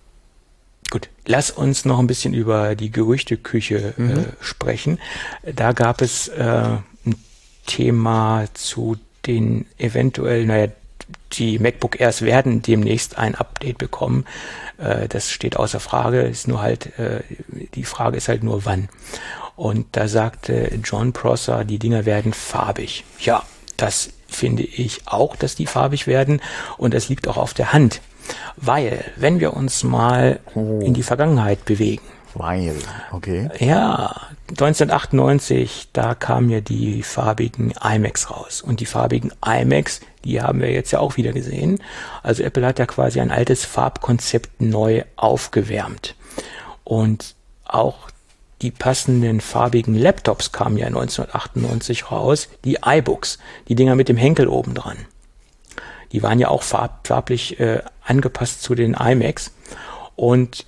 Gut, lass uns noch ein bisschen über die Gerüchteküche Mhm. äh, sprechen. Da gab es äh, ein Thema zu den eventuell, naja, die MacBook Airs werden demnächst ein Update bekommen. Äh, das steht außer Frage. Ist nur halt, äh, die Frage ist halt nur wann. Und da sagte John Prosser, die Dinger werden farbig. Ja, das finde ich auch, dass die farbig werden. Und das liegt auch auf der Hand. Weil, wenn wir uns mal Oh. in die Vergangenheit bewegen, Weil, okay. ja, neunzehnhundertachtundneunzig, da kamen ja die farbigen iMacs raus. Und die farbigen iMacs, die haben wir jetzt ja auch wieder gesehen. Also Apple hat ja quasi ein altes Farbkonzept neu aufgewärmt. Und auch die passenden farbigen Laptops kamen ja neunzehnhundertachtundneunzig raus. Die iBooks, die Dinger mit dem Henkel oben dran. Die waren ja auch farb, farblich äh, angepasst zu den iMacs. Und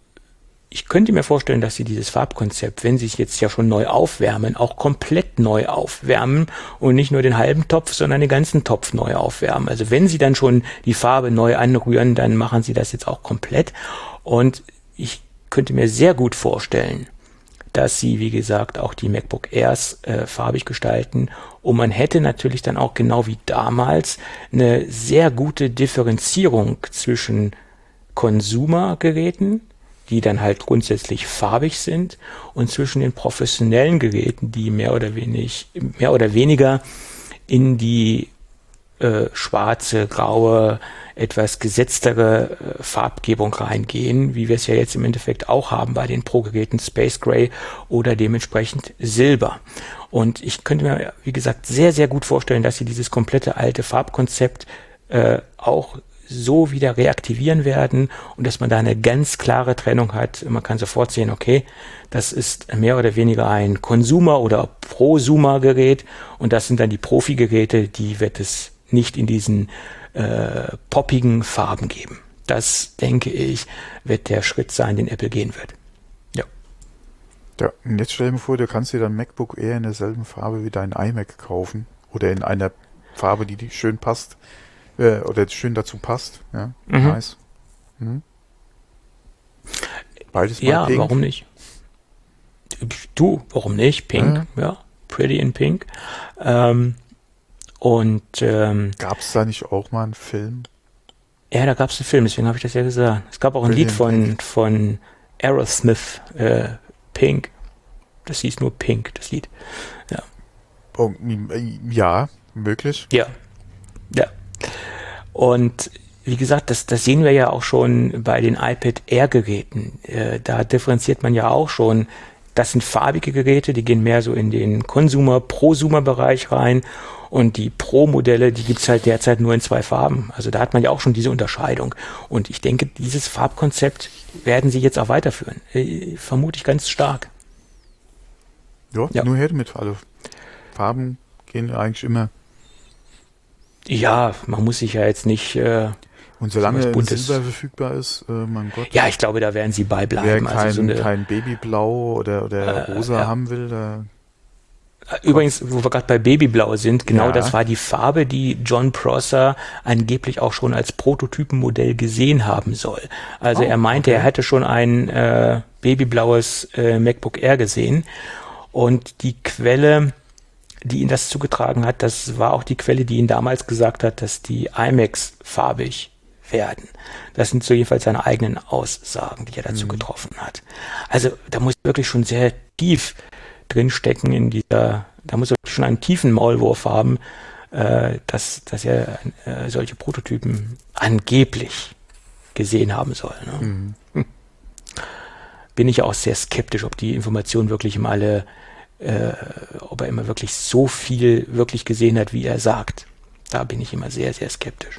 ich könnte mir vorstellen, dass sie dieses Farbkonzept, wenn sie es jetzt ja schon neu aufwärmen, auch komplett neu aufwärmen und nicht nur den halben Topf, sondern den ganzen Topf neu aufwärmen. Also wenn sie dann schon die Farbe neu anrühren, dann machen sie das jetzt auch komplett. Und ich könnte mir sehr gut vorstellen, dass sie, wie gesagt, auch die MacBook Airs äh, farbig gestalten. Und man hätte natürlich dann auch genau wie damals eine sehr gute Differenzierung zwischen Consumer-Geräten, die dann halt grundsätzlich farbig sind, und zwischen den professionellen Geräten, die mehr oder wenig, mehr oder weniger in die äh, schwarze, graue, etwas gesetztere äh, Farbgebung reingehen, wie wir es ja jetzt im Endeffekt auch haben bei den Pro-Geräten Space Gray oder dementsprechend Silber. Und ich könnte mir, wie gesagt, sehr, sehr gut vorstellen, dass sie dieses komplette alte Farbkonzept äh, auch so wieder reaktivieren werden und dass man da eine ganz klare Trennung hat. Man kann sofort sehen, okay, das ist mehr oder weniger ein Consumer- oder Prosumer-Gerät und das sind dann die Profi-Geräte, die wird es nicht in diesen äh, poppigen Farben geben. Das, denke ich, wird der Schritt sein, den Apple gehen wird. Ja. Ja, und jetzt stell dir mal vor, du kannst dir dein MacBook Air in derselben Farbe wie dein iMac kaufen oder in einer Farbe, die dir schön passt. Äh, oder schön dazu passt. Ja, Mhm. nice. Mhm. Beides mal Ja, pink. warum nicht? Du, warum nicht? Pink, Ja. ja, pretty in pink. Ähm, und ähm, Gab es da nicht auch mal einen Film? ja, da gab es einen Film, deswegen habe ich das ja gesagt. Es gab auch ein Pretty Lied in von, Pink. von Aerosmith, äh, Pink. Das hieß nur Pink, das Lied. Ja, Oh, äh, ja, möglich. ja, ja. Und wie gesagt, das, das sehen wir ja auch schon bei den iPad Air-Geräten. Äh, da differenziert man ja auch schon. Das sind farbige Geräte, die gehen mehr so in den Consumer-, Prosumer-Bereich rein. Und die Pro-Modelle, die gibt's halt derzeit nur in zwei Farben. Also da hat man ja auch schon diese Unterscheidung. Und ich denke, dieses Farbkonzept werden sie jetzt auch weiterführen. Äh, vermute ich ganz stark. Ja, Ja. nur her damit. Alle Farben gehen eigentlich immer. Ja, man muss sich ja jetzt nicht... Äh, Und solange was ein Buntes. Silber verfügbar ist, äh, mein Gott. ja, ich glaube, da werden sie Wer beibleiben. kein, Also so eine, kein Babyblau oder, oder Äh, rosa ja. haben will, da Übrigens, wo wir gerade bei Babyblau sind, genau Ja. das war die Farbe, die John Prosser angeblich auch schon als Prototypenmodell gesehen haben soll. Also Oh, er meinte, okay. er hätte schon ein äh, babyblaues äh, MacBook Air gesehen. Und die Quelle, die ihn das zugetragen hat, das war auch die Quelle, die ihn damals gesagt hat, dass die iMacs farbig werden. Das sind so jedenfalls seine eigenen Aussagen, die er dazu getroffen hat. Also da muss wirklich schon sehr tief drinstecken in dieser, da muss er schon einen tiefen Maulwurf haben, äh, dass, dass er äh, solche Prototypen angeblich gesehen haben soll. Ne? Mhm. Hm. Bin ich auch sehr skeptisch, ob die Informationen wirklich immer alle, äh, ob er immer wirklich so viel wirklich gesehen hat, wie er sagt. Da bin ich immer sehr, sehr skeptisch.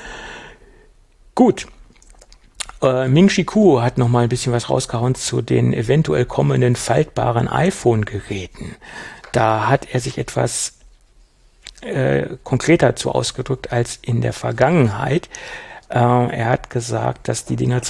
Gut. Äh, Ming-Chi Kuo hat noch mal ein bisschen was rausgehauen zu den eventuell kommenden faltbaren iPhone-Geräten. Da hat er sich etwas äh, konkreter zu ausgedrückt als in der Vergangenheit. Äh, er hat gesagt, dass die Dinger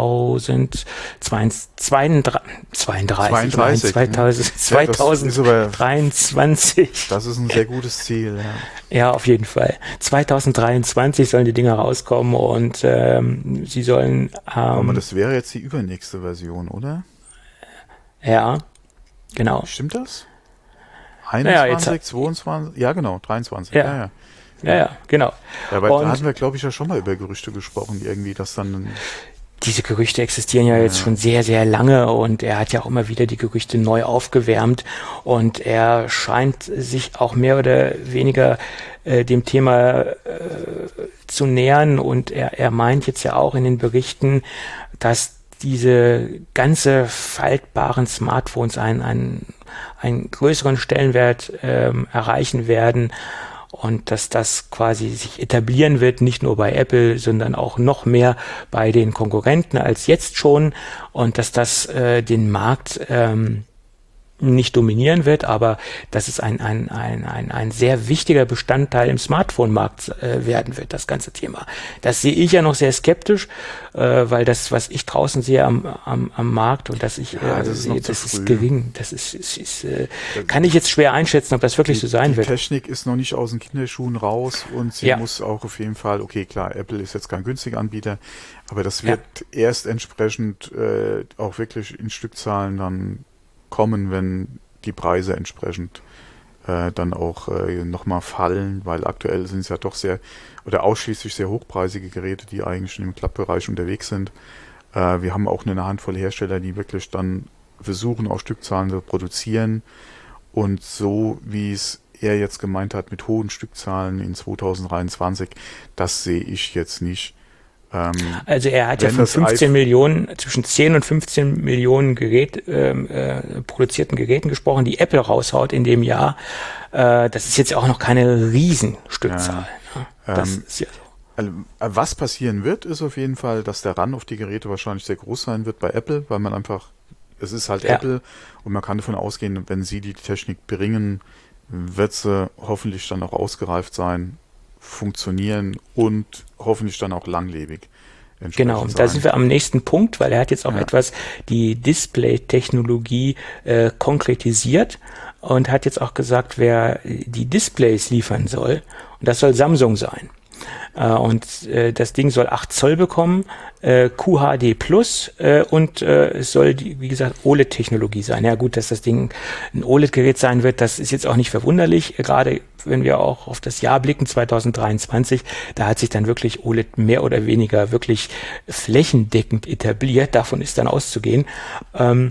zweitausendzweiunddreißig, zweiunddreißig, zweitausend, ne? Ja, das ist aber- zweitausenddreiundzwanzig. das ist ein sehr gutes Ziel. Ja. Ja, auf jeden Fall. zweitausenddreiundzwanzig sollen die Dinger rauskommen und ähm, sie sollen Aber ähm, das wäre jetzt die übernächste Version, oder? ja, genau. Stimmt das? Naja, jetzt einundzwanzig, hat- zweiundzwanzig, ja genau, dreiundzwanzig. Ja. Ja, ja. Ja, ja, genau. Ja, aber Und- da hatten wir, glaube ich, ja schon mal über Gerüchte gesprochen, irgendwie, dass dann. Diese Gerüchte existieren ja jetzt Ja. schon sehr, sehr lange und er hat ja auch immer wieder die Gerüchte neu aufgewärmt und er scheint sich auch mehr oder weniger äh, dem Thema äh, zu nähern und er, er meint jetzt ja auch in den Berichten, dass diese ganze faltbaren Smartphones einen, einen, einen größeren Stellenwert ähm, erreichen werden. Und dass das quasi sich etablieren wird, nicht nur bei Apple, sondern auch noch mehr bei den Konkurrenten als jetzt schon. Und dass das äh, den Markt ähm, nicht dominieren wird, aber dass es ein, ein, ein, ein, ein sehr wichtiger Bestandteil im Smartphone-Markt äh, werden wird, das ganze Thema. Das sehe ich ja noch sehr skeptisch, äh, weil das, was ich draußen sehe am, am, am Markt und das ich äh, Ja, das ist sehe, noch zu das ist früh. gering. Das ist, ist, ist äh, kann ich jetzt schwer einschätzen, ob das wirklich so sein die wird. Technik ist noch nicht aus den Kinderschuhen raus und sie Ja. muss auch auf jeden Fall, okay, klar, Apple ist jetzt kein günstiger Anbieter, aber das wird erst entsprechend äh, auch wirklich in Stückzahlen dann kommen, wenn die Preise entsprechend äh, dann auch äh, nochmal fallen, weil aktuell sind es ja doch sehr oder ausschließlich sehr hochpreisige Geräte, die eigentlich schon im Klappbereich unterwegs sind. Äh, wir haben auch eine Handvoll Hersteller, die wirklich dann versuchen, auch Stückzahlen zu produzieren und so, wie es er jetzt gemeint hat, mit hohen Stückzahlen in zwanzig dreiundzwanzig, das sehe ich jetzt nicht. Ähm, also er hat ja von fünfzehn Millionen, zwischen zehn und fünfzehn Millionen Gerät, ähm, äh, produzierten Geräten gesprochen, die Apple raushaut in dem Jahr. Äh, das ist jetzt auch noch keine Riesenstückzahl. Ja, ja. Das ähm, ist ja so. Also, was passieren wird, ist auf jeden Fall, dass der Run auf die Geräte wahrscheinlich sehr groß sein wird bei Apple, weil man einfach, es ist halt ja. Apple und man kann davon ausgehen, wenn sie die Technik bringen, wird sie hoffentlich dann auch ausgereift sein, funktionieren und hoffentlich dann auch langlebig. Genau, und da sind wir am nächsten Punkt, weil er hat jetzt auch ja. etwas die Display-Technologie äh, konkretisiert und hat jetzt auch gesagt, wer die Displays liefern soll, und das soll Samsung sein. Äh, und äh, das Ding soll acht Zoll bekommen, äh, Q H D plus äh, und äh, es soll, die, wie gesagt, O L E D-Technologie sein. Ja gut, dass das Ding ein O L E D-Gerät sein wird, das ist jetzt auch nicht verwunderlich, gerade wenn wir auch auf das Jahr blicken, zwanzig dreiundzwanzig, da hat sich dann wirklich O L E D mehr oder weniger wirklich flächendeckend etabliert, davon ist dann auszugehen. Ähm,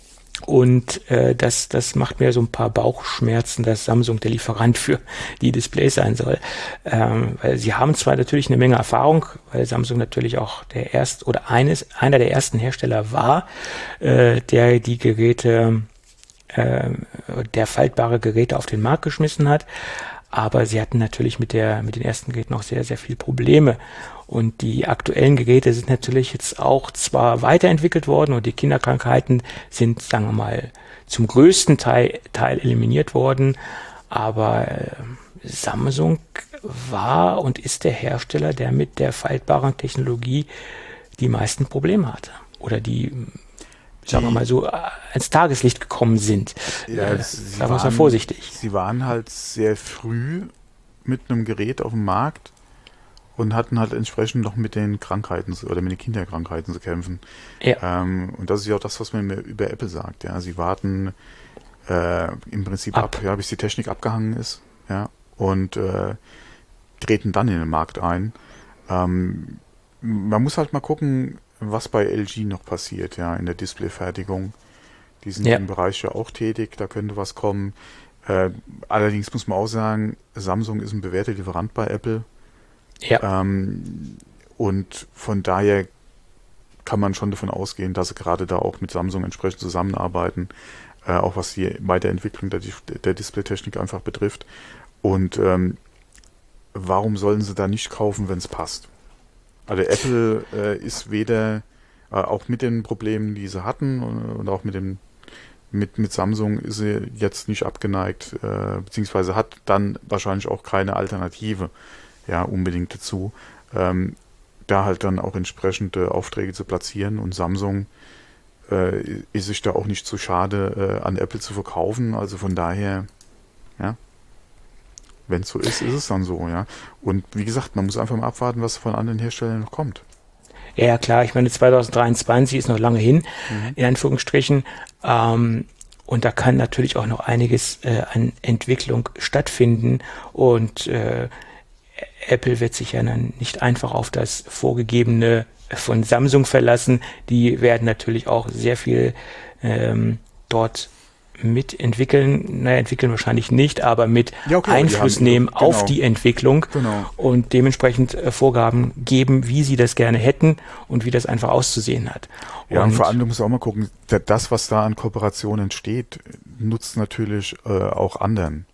Und äh, das, das macht mir so ein paar Bauchschmerzen, dass Samsung der Lieferant für die Displays sein soll. Ähm, weil sie haben zwar natürlich eine Menge Erfahrung, weil Samsung natürlich auch der erst oder eines einer der ersten Hersteller war, äh, der die Geräte, äh, der faltbare Geräte auf den Markt geschmissen hat. Aber sie hatten natürlich mit der mit den ersten Geräten auch sehr, sehr viel Probleme. Und die aktuellen Geräte sind natürlich jetzt auch zwar weiterentwickelt worden und die Kinderkrankheiten sind, sagen wir mal, zum größten Teil, Teil eliminiert worden. Aber äh, Samsung war und ist der Hersteller, der mit der faltbaren Technologie die meisten Probleme hatte. Oder die, die sagen wir mal so, ans Tageslicht gekommen sind. Ja, äh, sagen wir mal vorsichtig. Sie waren halt sehr früh mit einem Gerät auf dem Markt und hatten halt entsprechend noch mit den Krankheiten oder mit den Kinderkrankheiten zu kämpfen. Ja. Ähm, und das ist ja auch das, was man über Apple sagt. Ja, sie warten äh, im Prinzip ab, ab ja, bis die Technik abgehangen ist, ja, und äh, treten dann in den Markt ein. Ähm, man muss halt mal gucken, was bei L G noch passiert, ja, in der Displayfertigung. Die sind ja im Bereich ja auch tätig, da könnte was kommen. Äh, allerdings muss man auch sagen, Samsung ist ein bewährter Lieferant bei Apple. Ja. Ähm, und von daher kann man schon davon ausgehen, dass sie gerade da auch mit Samsung entsprechend zusammenarbeiten, äh, auch was die Weiterentwicklung der, der Displaytechnik einfach betrifft. Und ähm, warum sollen sie da nicht kaufen, wenn es passt? Also Apple äh, ist weder, äh, auch mit den Problemen, die sie hatten und, und auch mit dem mit, mit Samsung ist sie jetzt nicht abgeneigt, äh, beziehungsweise hat dann wahrscheinlich auch keine Alternative ja unbedingt dazu, ähm, da halt dann auch entsprechende Aufträge zu platzieren, und Samsung äh, ist sich da auch nicht zu schade, äh, an Apple zu verkaufen, also von daher, ja, wenn es so ist, ist es dann so, ja. Und wie gesagt, man muss einfach mal abwarten, was von anderen Herstellern noch kommt. Ja, ja klar, ich meine, zwanzig dreiundzwanzig ist noch lange hin, mhm. in Anführungsstrichen, ähm, und da kann natürlich auch noch einiges äh, an Entwicklung stattfinden, und äh, Apple wird sich ja dann nicht einfach auf das Vorgegebene von Samsung verlassen. Die werden natürlich auch sehr viel ähm, dort mitentwickeln, naja, entwickeln wahrscheinlich nicht, aber mit ja, okay, Einfluss nehmen genau. auf die Entwicklung genau. und dementsprechend äh, Vorgaben geben, wie sie das gerne hätten und wie das einfach auszusehen hat. Ja, und, und vor allem, du musst auch mal gucken, das, was da an Kooperation entsteht, nutzt natürlich äh, auch anderen.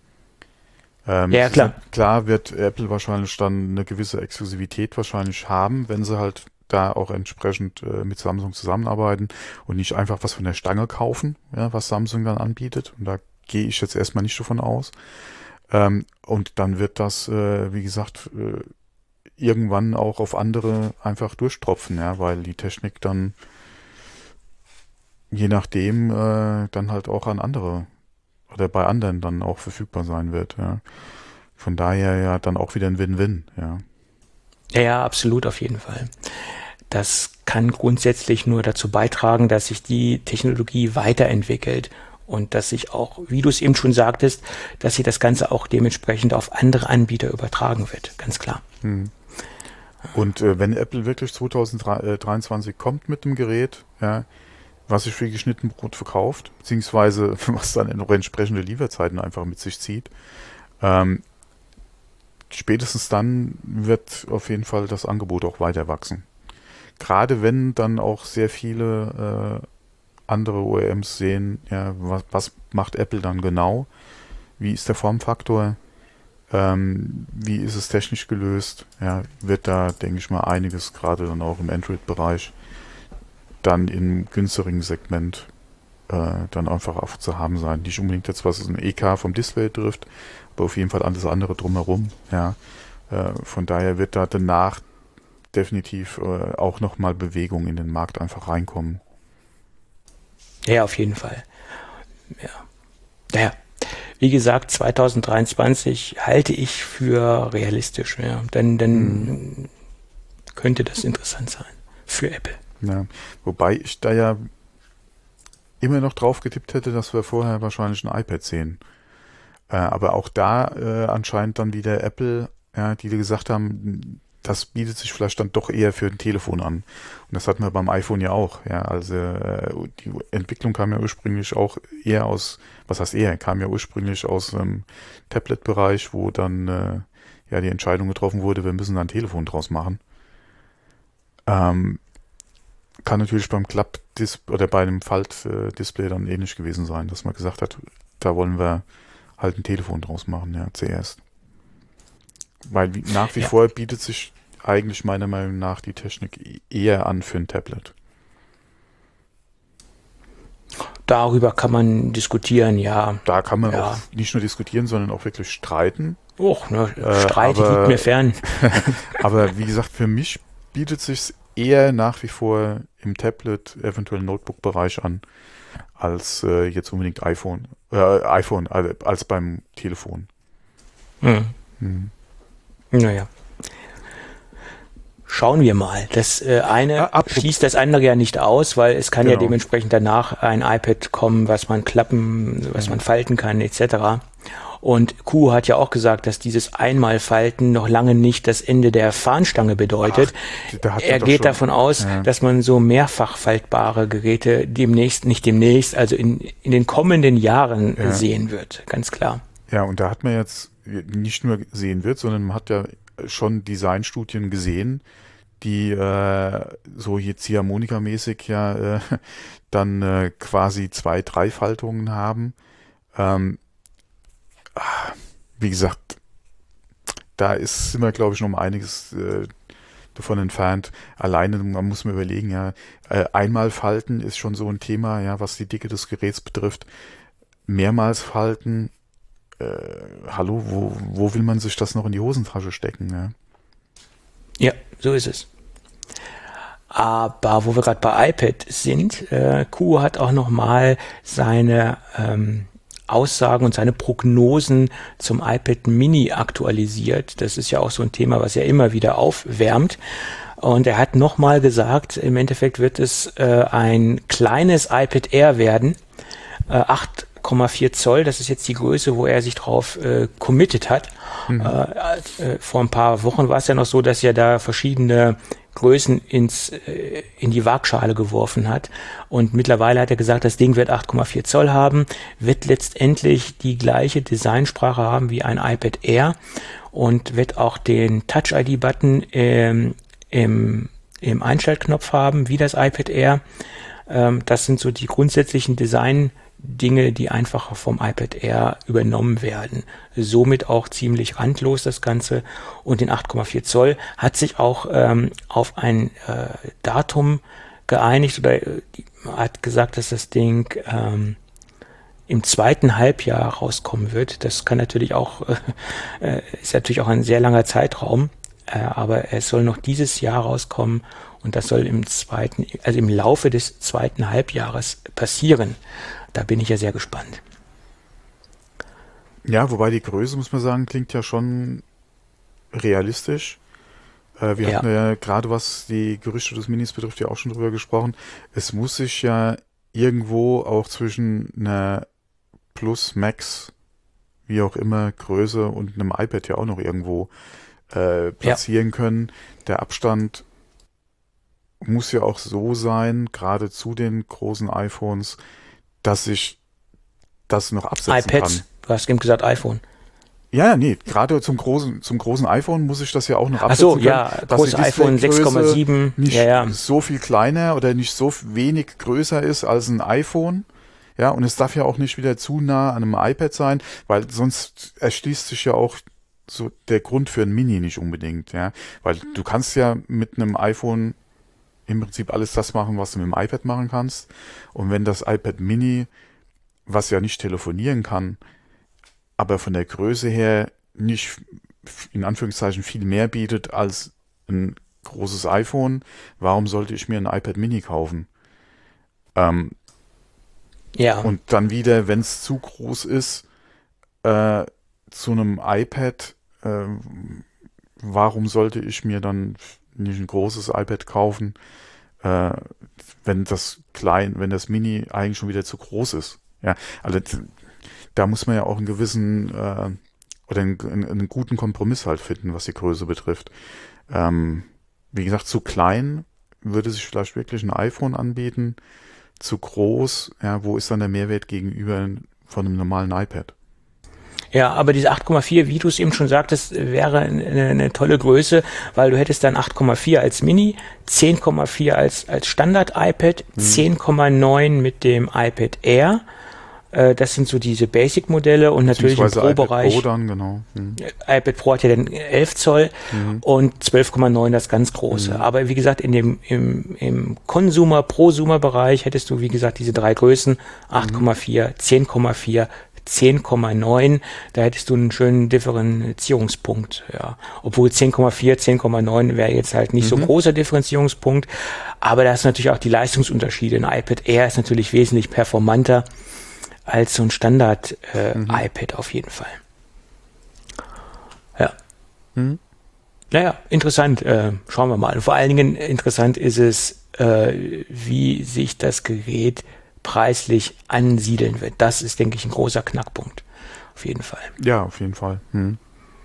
Ähm, ja, klar. Klar wird Apple wahrscheinlich dann eine gewisse Exklusivität wahrscheinlich haben, wenn sie halt da auch entsprechend äh, mit Samsung zusammenarbeiten und nicht einfach was von der Stange kaufen, ja, was Samsung dann anbietet. Und da gehe ich jetzt erstmal nicht davon aus. Ähm, und dann wird das, äh, wie gesagt, äh, irgendwann auch auf andere einfach durchtropfen, ja, weil die Technik dann je nachdem äh, dann halt auch an andere oder bei anderen dann auch verfügbar sein wird, ja. Von daher ja dann auch wieder ein Win-Win, ja. Ja, ja, absolut, auf jeden Fall. Das kann grundsätzlich nur dazu beitragen, dass sich die Technologie weiterentwickelt und dass sich auch, wie du es eben schon sagtest, dass sich das Ganze auch dementsprechend auf andere Anbieter übertragen wird, ganz klar. Hm. Und äh, wenn Apple wirklich zwanzig dreiundzwanzig kommt mit dem Gerät, ja, was sich für geschnitten Brot verkauft, beziehungsweise was dann noch entsprechende Lieferzeiten einfach mit sich zieht, ähm, spätestens dann wird auf jeden Fall das Angebot auch weiter wachsen. Gerade wenn dann auch sehr viele äh, andere O E Ms sehen, ja, was, was macht Apple dann genau? Wie ist der Formfaktor? Ähm, wie ist es technisch gelöst? Ja, wird da, denke ich mal, einiges, gerade dann auch im Android-Bereich, dann im günstigeren Segment äh, dann einfach auch zu haben sein. Nicht unbedingt jetzt, was ein E K vom Display trifft, aber auf jeden Fall alles andere drumherum. Ja, äh, von daher wird da danach definitiv äh, auch nochmal Bewegung in den Markt einfach reinkommen. Ja, auf jeden Fall. Ja. Naja, wie gesagt, zwanzig dreiundzwanzig halte ich für realistisch. Ja. Dann, dann hm. könnte das interessant sein für Apple. Ja, wobei ich da ja immer noch drauf getippt hätte, dass wir vorher wahrscheinlich ein iPad sehen. Äh, aber auch da äh, anscheinend dann wieder Apple, ja, die gesagt haben, das bietet sich vielleicht dann doch eher für ein Telefon an. Und das hatten wir beim iPhone ja auch. Ja, also äh, die Entwicklung kam ja ursprünglich auch eher aus, was heißt eher, kam ja ursprünglich aus dem ähm, Tablet-Bereich, wo dann äh, ja die Entscheidung getroffen wurde, wir müssen da ein Telefon draus machen. Ähm, kann natürlich beim Klapp-Display oder bei einem Falt-Display dann ähnlich gewesen sein, dass man gesagt hat, da wollen wir halt ein Telefon draus machen, ja, zuerst. Weil wie, nach wie ja. vor bietet sich eigentlich meiner Meinung nach die Technik eher an für ein Tablet. Darüber kann man diskutieren, ja. Da kann man ja. auch nicht nur diskutieren, sondern auch wirklich streiten. Och, ne, Streit äh, liegt mir fern. Aber wie gesagt, für mich bietet sich eher nach wie vor im Tablet, eventuell Notebook-Bereich an, als äh, jetzt unbedingt iPhone, äh, iPhone, äh, als beim Telefon. Hm. Hm. Naja. Schauen wir mal. Das äh, eine ah, schließt das andere ja nicht aus, weil es kann genau. ja dementsprechend danach ein iPad kommen, was man klappen, was man falten kann, et cetera. Und Kuo hat ja auch gesagt, dass dieses Einmalfalten noch lange nicht das Ende der Fahnenstange bedeutet. Ach, er geht schon davon aus, ja. dass man so mehrfach faltbare Geräte demnächst, nicht demnächst, also in, in den kommenden Jahren ja. sehen wird. Ganz klar. Ja, und da hat man jetzt nicht nur sehen wird, sondern man hat ja schon Designstudien gesehen, die äh, so hier Ziehharmonika-mäßig ja äh, dann äh, quasi zwei, drei Faltungen haben. Ähm, wie gesagt, da ist immer, glaube ich, noch um einiges äh, davon entfernt. Alleine, man muss mir überlegen, ja, äh, einmal falten ist schon so ein Thema, ja, was die Dicke des Geräts betrifft. Mehrmals falten, Äh, hallo, wo, wo will man sich das noch in die Hosentasche stecken? Ja, ja so ist es. Aber wo wir gerade bei iPad sind, äh, Kuo hat auch nochmal seine ähm, Aussagen und seine Prognosen zum iPad Mini aktualisiert. Das ist ja auch so ein Thema, was ja immer wieder aufwärmt. Und er hat nochmal gesagt, im Endeffekt wird es äh, ein kleines iPad Air werden, äh, acht Komma vier Zoll, das ist jetzt die Größe, wo er sich drauf äh, committed hat. Mhm. Äh, äh, vor ein paar Wochen war es ja noch so, dass er da verschiedene Größen ins, äh, in die Waagschale geworfen hat. Und mittlerweile hat er gesagt, das Ding wird acht Komma vier Zoll haben, wird letztendlich die gleiche Designsprache haben wie ein iPad Air und wird auch den Touch-I D-Button ähm, im, im Einstellknopf haben, wie das iPad Air. Ähm, das sind so die grundsätzlichen Design Dinge, die einfach vom iPad Air übernommen werden. Somit auch ziemlich randlos das Ganze. Und den acht Komma vier Zoll hat sich auch ähm, auf ein äh, Datum geeinigt oder äh, hat gesagt, dass das Ding ähm, im zweiten Halbjahr rauskommen wird. Das kann natürlich auch, äh, ist natürlich auch ein sehr langer Zeitraum, äh, aber es soll noch dieses Jahr rauskommen und das soll im zweiten, also im Laufe des zweiten Halbjahres passieren. Da bin ich ja sehr gespannt. Ja, wobei die Größe, muss man sagen, klingt ja schon realistisch. Äh, wir ja. hatten ja gerade, was die Gerüchte des Minis betrifft, ja auch schon drüber gesprochen. Es muss sich ja irgendwo auch zwischen einer Plus, Max, wie auch immer, Größe und einem iPad ja auch noch irgendwo äh, platzieren ja. können. Der Abstand muss ja auch so sein, gerade zu den großen iPhones, dass ich das noch absetzen iPads. kann. Du hast eben gesagt iPhone. Ja, nee, gerade zum großen, zum großen iPhone muss ich das ja auch noch absetzen Ach so, ja, können. großes iPhone sechs Komma sieben. Nicht ja, ja. so viel kleiner oder nicht so wenig größer ist als ein iPhone. Ja, und es darf ja auch nicht wieder zu nah an einem iPad sein, weil sonst erschließt sich ja auch so der Grund für ein Mini nicht unbedingt, ja. Weil du kannst ja mit einem iPhone im Prinzip alles das machen, was du mit dem iPad machen kannst. Und wenn das iPad Mini, was ja nicht telefonieren kann, aber von der Größe her nicht in Anführungszeichen viel mehr bietet als ein großes iPhone, warum sollte ich mir ein iPad Mini kaufen? Ähm, ja. Und dann wieder, wenn es zu groß ist, äh, zu einem iPad, äh, warum sollte ich mir dann nicht ein großes iPad kaufen, äh, wenn das klein, wenn das Mini eigentlich schon wieder zu groß ist? Ja, also da muss man ja auch einen gewissen äh, oder einen, einen, einen guten Kompromiss halt finden, was die Größe betrifft. Ähm, wie gesagt, zu klein würde sich vielleicht wirklich ein iPhone anbieten, zu groß, ja, wo ist dann der Mehrwert gegenüber von einem normalen iPad? Ja, aber diese acht Komma vier, wie du es eben schon sagtest, wäre eine, eine tolle Größe, weil du hättest dann acht Komma vier als Mini, zehn Komma vier als, als Standard-iPad, hm. zehn Komma neun mit dem iPad Air. Das sind so diese Basic-Modelle und natürlich im Pro-Bereich. iPad Pro dann, genau. Hm. iPad Pro hat ja dann elf Zoll mhm. und zwölf Komma neun das ganz große. Mhm. Aber wie gesagt, in dem im, im Consumer, Prosumer-Bereich hättest du, wie gesagt, diese drei Größen, acht Komma vier, zehn Komma vier, zehn Komma neun. Da hättest du einen schönen Differenzierungspunkt. Ja. Obwohl zehn Komma vier, zehn Komma neun wäre jetzt halt nicht mhm. so großer Differenzierungspunkt. Aber da ist natürlich auch die Leistungsunterschiede. Ein iPad Air ist natürlich wesentlich performanter als so ein Standard-iPad äh, mhm. auf jeden Fall. Ja. Mhm. Naja, interessant. Äh, schauen wir mal. Und vor allen Dingen interessant ist es, äh, wie sich das Gerät preislich ansiedeln wird. Das ist, denke ich, ein großer Knackpunkt. Auf jeden Fall. Ja, auf jeden Fall. Mhm.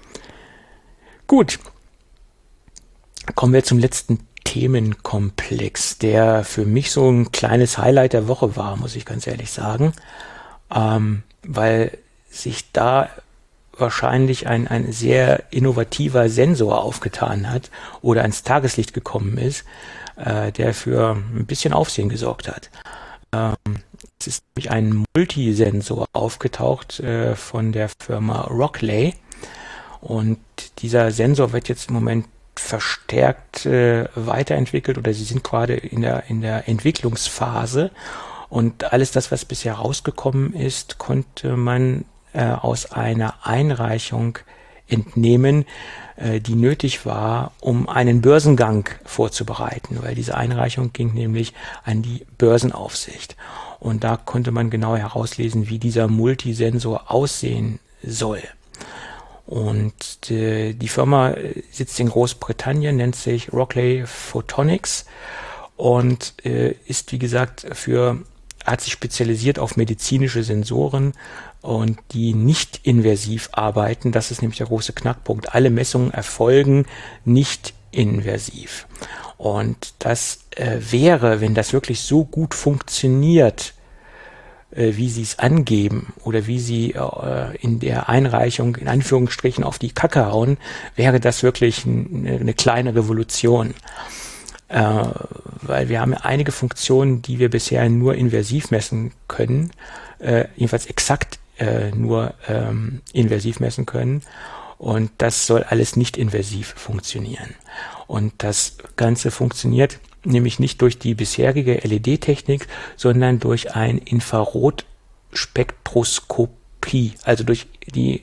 Gut. Kommen wir zum letzten Themenkomplex, der für mich so ein kleines Highlight der Woche war, muss ich ganz ehrlich sagen. Ähm, weil sich da wahrscheinlich ein, ein sehr innovativer Sensor aufgetan hat oder ans Tageslicht gekommen ist, äh, der für ein bisschen Aufsehen gesorgt hat. Ähm, es ist nämlich ein Multisensor aufgetaucht äh, von der Firma Rockley und dieser Sensor wird jetzt im Moment verstärkt äh, weiterentwickelt oder sie sind gerade in der, in der Entwicklungsphase. Und alles das, was bisher rausgekommen ist, konnte man äh, aus einer Einreichung entnehmen, äh, die nötig war, um einen Börsengang vorzubereiten, weil diese Einreichung ging nämlich an die Börsenaufsicht. Und da konnte man genau herauslesen, wie dieser Multisensor aussehen soll. Und äh, die Firma sitzt in Großbritannien, nennt sich Rockley Photonics und äh, ist, wie gesagt, für hat sich spezialisiert auf medizinische Sensoren und die nicht invasiv arbeiten. Das ist nämlich der große Knackpunkt. Alle Messungen erfolgen nicht invasiv. Und das äh, wäre, wenn das wirklich so gut funktioniert, äh, wie sie es angeben oder wie sie äh, in der Einreichung in Anführungsstrichen auf die Kacke hauen, wäre das wirklich ein, eine kleine Revolution. Äh, weil wir haben ja einige Funktionen, die wir bisher nur invasiv messen können, äh, jedenfalls exakt äh, nur ähm, invasiv messen können und das soll alles nicht invasiv funktionieren. Und das Ganze funktioniert nämlich nicht durch die bisherige L E D-Technik, sondern durch ein Infrarotspektroskopie, also durch die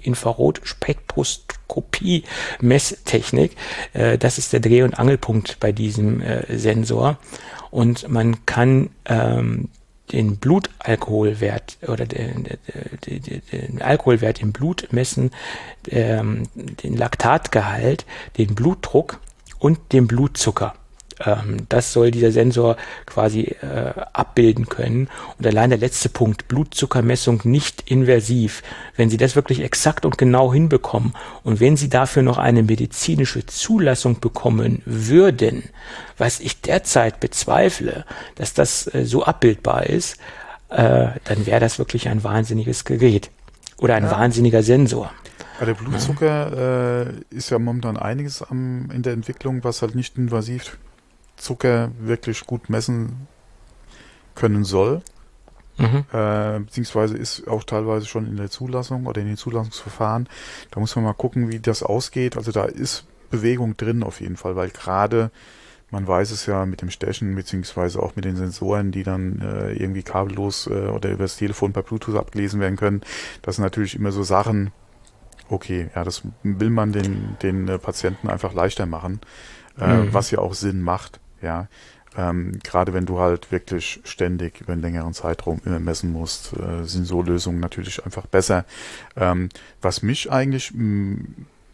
Infrarotspektroskopie-Messtechnik. Äh, das ist der Dreh- und Angelpunkt bei diesem äh, Sensor. Und man kann ähm, den Blutalkoholwert oder den, den, den, den Alkoholwert im Blut messen, ähm, den Laktatgehalt, den Blutdruck und den Blutzucker. Ähm, das soll dieser Sensor quasi äh, abbilden können. Und allein der letzte Punkt, Blutzuckermessung nicht invasiv. Wenn Sie das wirklich exakt und genau hinbekommen und wenn Sie dafür noch eine medizinische Zulassung bekommen würden, was ich derzeit bezweifle, dass das äh, so abbildbar ist, äh, dann wäre das wirklich ein wahnsinniges Gerät oder ein ja. wahnsinniger Sensor. Bei der Blutzucker äh, ist ja momentan einiges am, in der Entwicklung, was halt nicht invasiv Zucker wirklich gut messen können soll. Mhm. Äh, beziehungsweise ist auch teilweise schon in der Zulassung oder in den Zulassungsverfahren. Da muss man mal gucken, wie das ausgeht. Also da ist Bewegung drin auf jeden Fall, weil gerade, man weiß es ja mit dem Stechen, beziehungsweise auch mit den Sensoren, die dann äh, irgendwie kabellos äh, oder über das Telefon per Bluetooth abgelesen werden können, das sind natürlich immer so Sachen, okay, ja, das will man den, den äh, Patienten einfach leichter machen, äh, mhm. was ja auch Sinn macht, ja. Ähm, gerade wenn du halt wirklich ständig über einen längeren Zeitraum immer messen musst, äh, sind so Lösungen natürlich einfach besser. Ähm, was mich eigentlich m,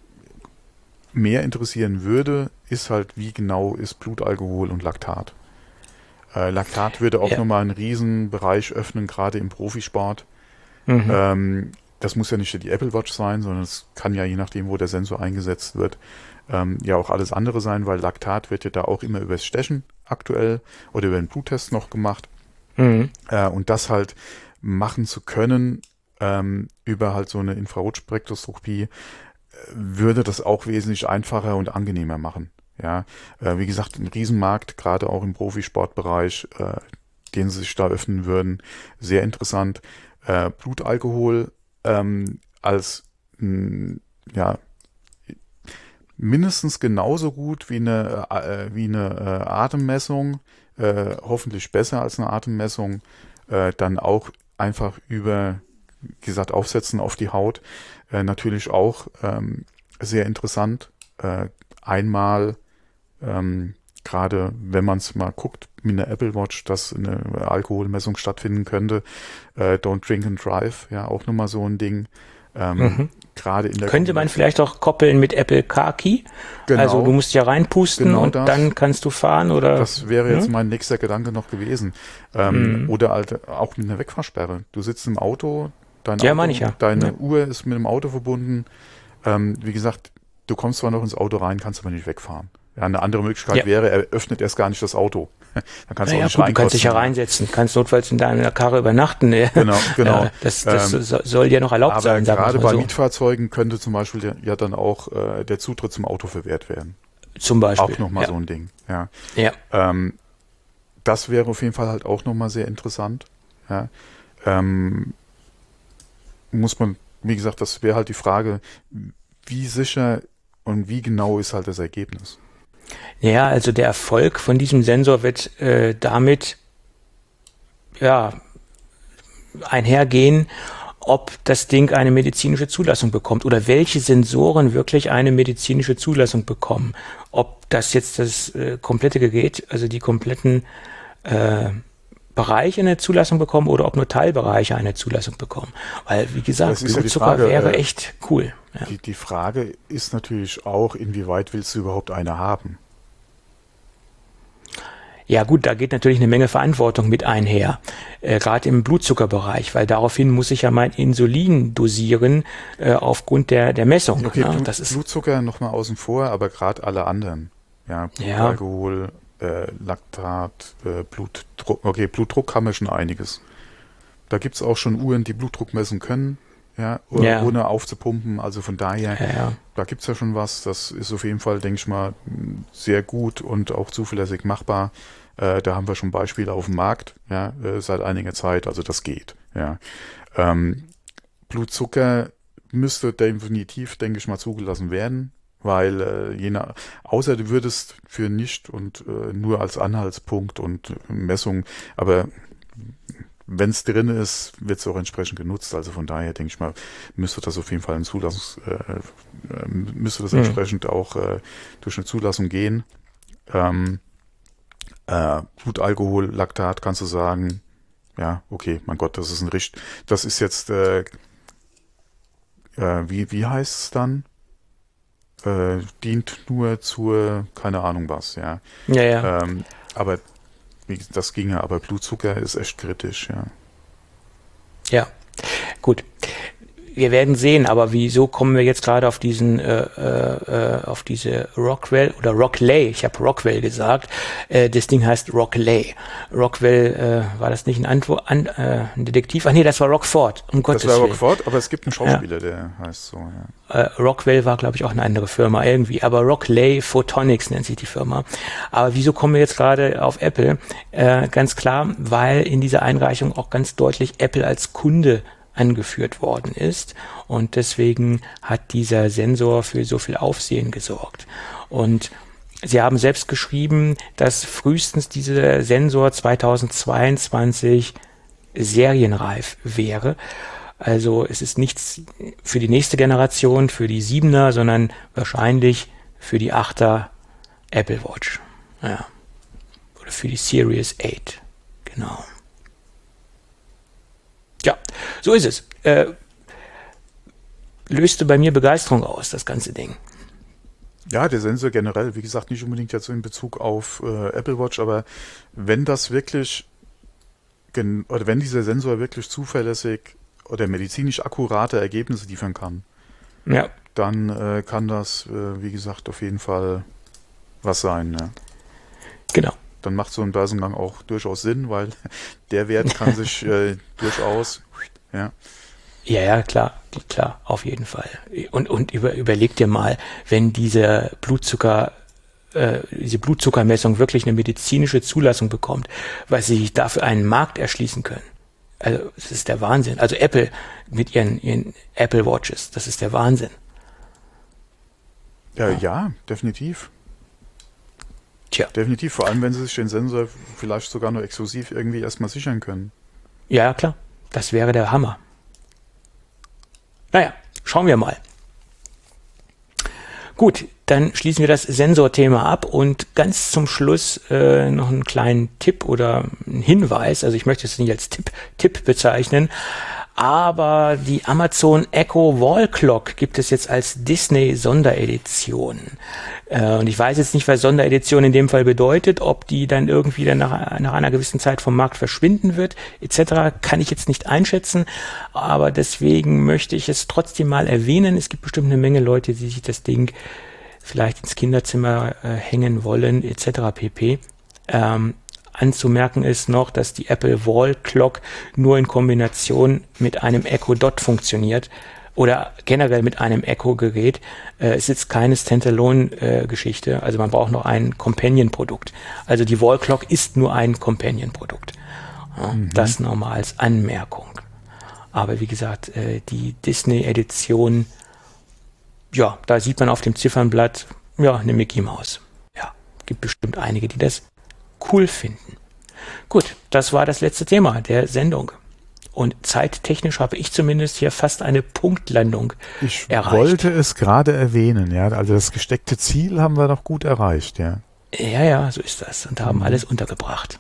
mehr interessieren würde, ist halt, wie genau ist Blutalkohol und Laktat. Äh, Laktat würde auch ja. nochmal einen riesen Bereich öffnen, gerade im Profisport. Mhm. Ähm, das muss ja nicht die Apple Watch sein, sondern es kann ja, je nachdem, wo der Sensor eingesetzt wird, ähm, ja auch alles andere sein, weil Laktat wird ja da auch immer übers Stechen aktuell oder über den Bluttest noch gemacht. Mhm. Äh, und das halt machen zu können ähm, über halt so eine Infrarotspektroskopie, würde das auch wesentlich einfacher und angenehmer machen. Ja, äh, wie gesagt, ein Riesenmarkt, gerade auch im Profisportbereich, äh, den sie sich da öffnen würden, sehr interessant. Äh, Blutalkohol ähm, als mh, ja mindestens genauso gut wie eine äh, wie eine äh, Atemmessung, äh, hoffentlich besser als eine Atemmessung, äh, dann auch einfach über, wie gesagt, aufsetzen auf die Haut. Äh, natürlich auch ähm, sehr interessant. Äh, einmal, ähm, gerade wenn man es mal guckt mit einer Apple Watch, dass eine Alkoholmessung stattfinden könnte. Äh, Don't Drink and Drive, ja, auch nochmal so ein Ding. Ähm, mhm. Gerade in der Könnte man vielleicht auch koppeln mit Apple Car Key? Genau. Also du musst ja reinpusten genau und das. Dann kannst du fahren, oder? Das wäre jetzt hm? mein nächster Gedanke noch gewesen. Ähm, mhm. Oder halt auch mit einer Wegfahrsperre. Du sitzt im Auto, dein ja, Auto, meine ich ja. deine ja. Uhr ist mit dem Auto verbunden. Ähm, wie gesagt, du kommst zwar noch ins Auto rein, kannst aber nicht wegfahren. Ja, eine andere Möglichkeit ja. wäre, er öffnet erst gar nicht das Auto. Dann kannst du ja, auch nicht gut, du kannst dich ja reinsetzen, kannst notfalls in deiner Karre übernachten. Genau, genau. Ja, das das ähm, soll dir noch erlaubt aber sein. Aber gerade bei so. Mietfahrzeugen könnte zum Beispiel der, ja dann auch äh, der Zutritt zum Auto verwehrt werden. Zum Beispiel. Auch nochmal ja. so ein Ding. Ja. ja. Ähm, das wäre auf jeden Fall halt auch nochmal sehr interessant. Ja. Ähm, muss man, wie gesagt, das wäre halt die Frage, wie sicher und wie genau ist halt das Ergebnis? Ja, also der Erfolg von diesem Sensor wird äh, damit ja einhergehen, ob das Ding eine medizinische Zulassung bekommt oder welche Sensoren wirklich eine medizinische Zulassung bekommen. Ob das jetzt das äh, komplette Gerät, also die kompletten äh, Bereiche eine Zulassung bekommen oder ob nur Teilbereiche eine Zulassung bekommen. Weil, wie gesagt, Blutzucker ja wäre äh, echt cool. Ja. Die, die Frage ist natürlich auch, inwieweit willst du überhaupt eine haben? Ja gut, da geht natürlich eine Menge Verantwortung mit einher, äh, gerade im Blutzuckerbereich, weil daraufhin muss ich ja mein Insulin dosieren äh, aufgrund der der Messung. Okay, ja, Blut, das ist Blutzucker nochmal außen vor, aber gerade alle anderen, ja, Blutalkohol, ja. äh, Laktat, äh, Blutdruck, okay, Blutdruck haben wir schon einiges. Da gibt's auch schon Uhren, die Blutdruck messen können, ja, ja. ohne aufzupumpen, also von daher, ja, ja. da gibt's ja schon was, das ist auf jeden Fall, denke ich mal, sehr gut und auch zuverlässig machbar. Äh, da haben wir schon Beispiele auf dem Markt, ja, äh, seit einiger Zeit, also das geht, ja. Ähm, Blutzucker müsste definitiv, denke ich mal, zugelassen werden, weil äh, je nach, außer du würdest für nicht und äh, nur als Anhaltspunkt und Messung, aber wenn es drin ist, wird es auch entsprechend genutzt, also von daher denke ich mal, müsste das auf jeden Fall ein Zulassungs, äh, müsste das mhm. entsprechend auch äh, durch eine Zulassung gehen. Ähm, Äh, Blutalkohol, Laktat, kannst du sagen, ja, okay, mein Gott, das ist ein Richt, das ist jetzt, äh, äh, wie, wie heißt es dann? äh, dient nur zur, keine Ahnung was, ja. Ja, ja. Ähm, aber wie, das ginge, aber Blutzucker ist echt kritisch, ja. Ja, gut. Wir werden sehen, aber wieso kommen wir jetzt gerade auf diesen, äh, äh, auf diese Rockwell oder Rockley? Ich habe Rockwell gesagt. Äh, das Ding heißt Rockley. Rockwell, äh, war das nicht ein, Antwort, an, äh, ein Detektiv? Ach nee, das war Rockford. Um Gottes Das war Willen. Rockford, aber es gibt einen Schauspieler, ja. Der heißt so. Ja. Äh, Rockwell war, glaube ich, auch eine andere Firma irgendwie. Aber Rockley Photonics nennt sich die Firma. Aber wieso kommen wir jetzt gerade auf Apple? Äh, ganz klar, weil in dieser Einreichung auch ganz deutlich Apple als Kunde angeführt worden ist und deswegen hat dieser Sensor für so viel Aufsehen gesorgt. Und sie haben selbst geschrieben, dass frühestens dieser Sensor zweitausendzweiundzwanzig serienreif wäre. Also es ist nichts für die nächste Generation, für die Siebener, sondern wahrscheinlich für die Achter Apple Watch. Ja. Oder für die Series acht. Genau. Ja, so ist es. Äh, löste bei mir Begeisterung aus, das ganze Ding. Ja, der Sensor generell, wie gesagt, nicht unbedingt jetzt in Bezug auf äh, Apple Watch, aber wenn das wirklich, gen- oder wenn dieser Sensor wirklich zuverlässig oder medizinisch akkurate Ergebnisse liefern kann, Ja. dann äh, kann das, äh, wie gesagt, auf jeden Fall was sein. Ne? Genau. Dann macht so ein Börsengang auch durchaus Sinn, weil der Wert kann sich äh, durchaus, ja. Ja, ja, klar, klar, auf jeden Fall. Und, und über, überleg dir mal, wenn diese Blutzucker, äh, diese Blutzuckermessung wirklich eine medizinische Zulassung bekommt, weil sie sich dafür einen Markt erschließen können. Also, das ist der Wahnsinn. Also Apple mit ihren, ihren Apple Watches, das ist der Wahnsinn. Ja, ja, definitiv. Tja. Definitiv, vor allem wenn sie sich den Sensor vielleicht sogar nur exklusiv irgendwie erstmal sichern können. Ja, klar. Das wäre der Hammer. Naja, schauen wir mal. Gut, dann schließen wir das Sensorthema ab und ganz zum Schluss äh, noch einen kleinen Tipp oder einen Hinweis. Also ich möchte es nicht als Tipp, Tipp bezeichnen, aber die Amazon Echo Wall Clock gibt es jetzt als Disney Sonderedition. Äh, und ich weiß jetzt nicht, was Sonderedition in dem Fall bedeutet, ob die dann irgendwie dann nach, nach einer gewissen Zeit vom Markt verschwinden wird, et cetera, kann ich jetzt nicht einschätzen, aber deswegen möchte ich es trotzdem mal erwähnen. Es gibt bestimmt eine Menge Leute, die sich das Ding vielleicht ins Kinderzimmer äh, hängen wollen, et cetera pp. Ähm, Anzumerken ist noch, dass die Apple Wall Clock nur in Kombination mit einem Echo Dot funktioniert oder generell mit einem Echo-Gerät. Äh, es ist jetzt keine Standalone-Geschichte, äh, also man braucht noch ein Companion-Produkt. Also die Wall Clock ist nur ein Companion-Produkt. Ja, mhm. Das nochmal als Anmerkung. Aber wie gesagt, äh, die Disney-Edition, ja, da sieht man auf dem Ziffernblatt, ja, eine Mickey Maus. Ja, gibt bestimmt einige, die das cool finden. Gut, das war das letzte Thema der Sendung. Und zeittechnisch habe ich zumindest hier fast eine Punktlandung ich erreicht. Ich wollte es gerade erwähnen, ja. Also das gesteckte Ziel haben wir noch gut erreicht, ja. Ja, ja, so ist das. Und haben mhm. alles untergebracht.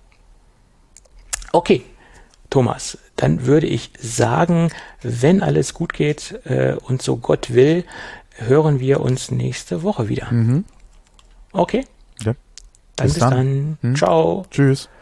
Okay, Thomas, dann würde ich sagen, wenn alles gut geht äh, und so Gott will, hören wir uns nächste Woche wieder. Mhm. Okay? Ja. Dann bis, bis dann. dann. Hm. Ciao. Tschüss.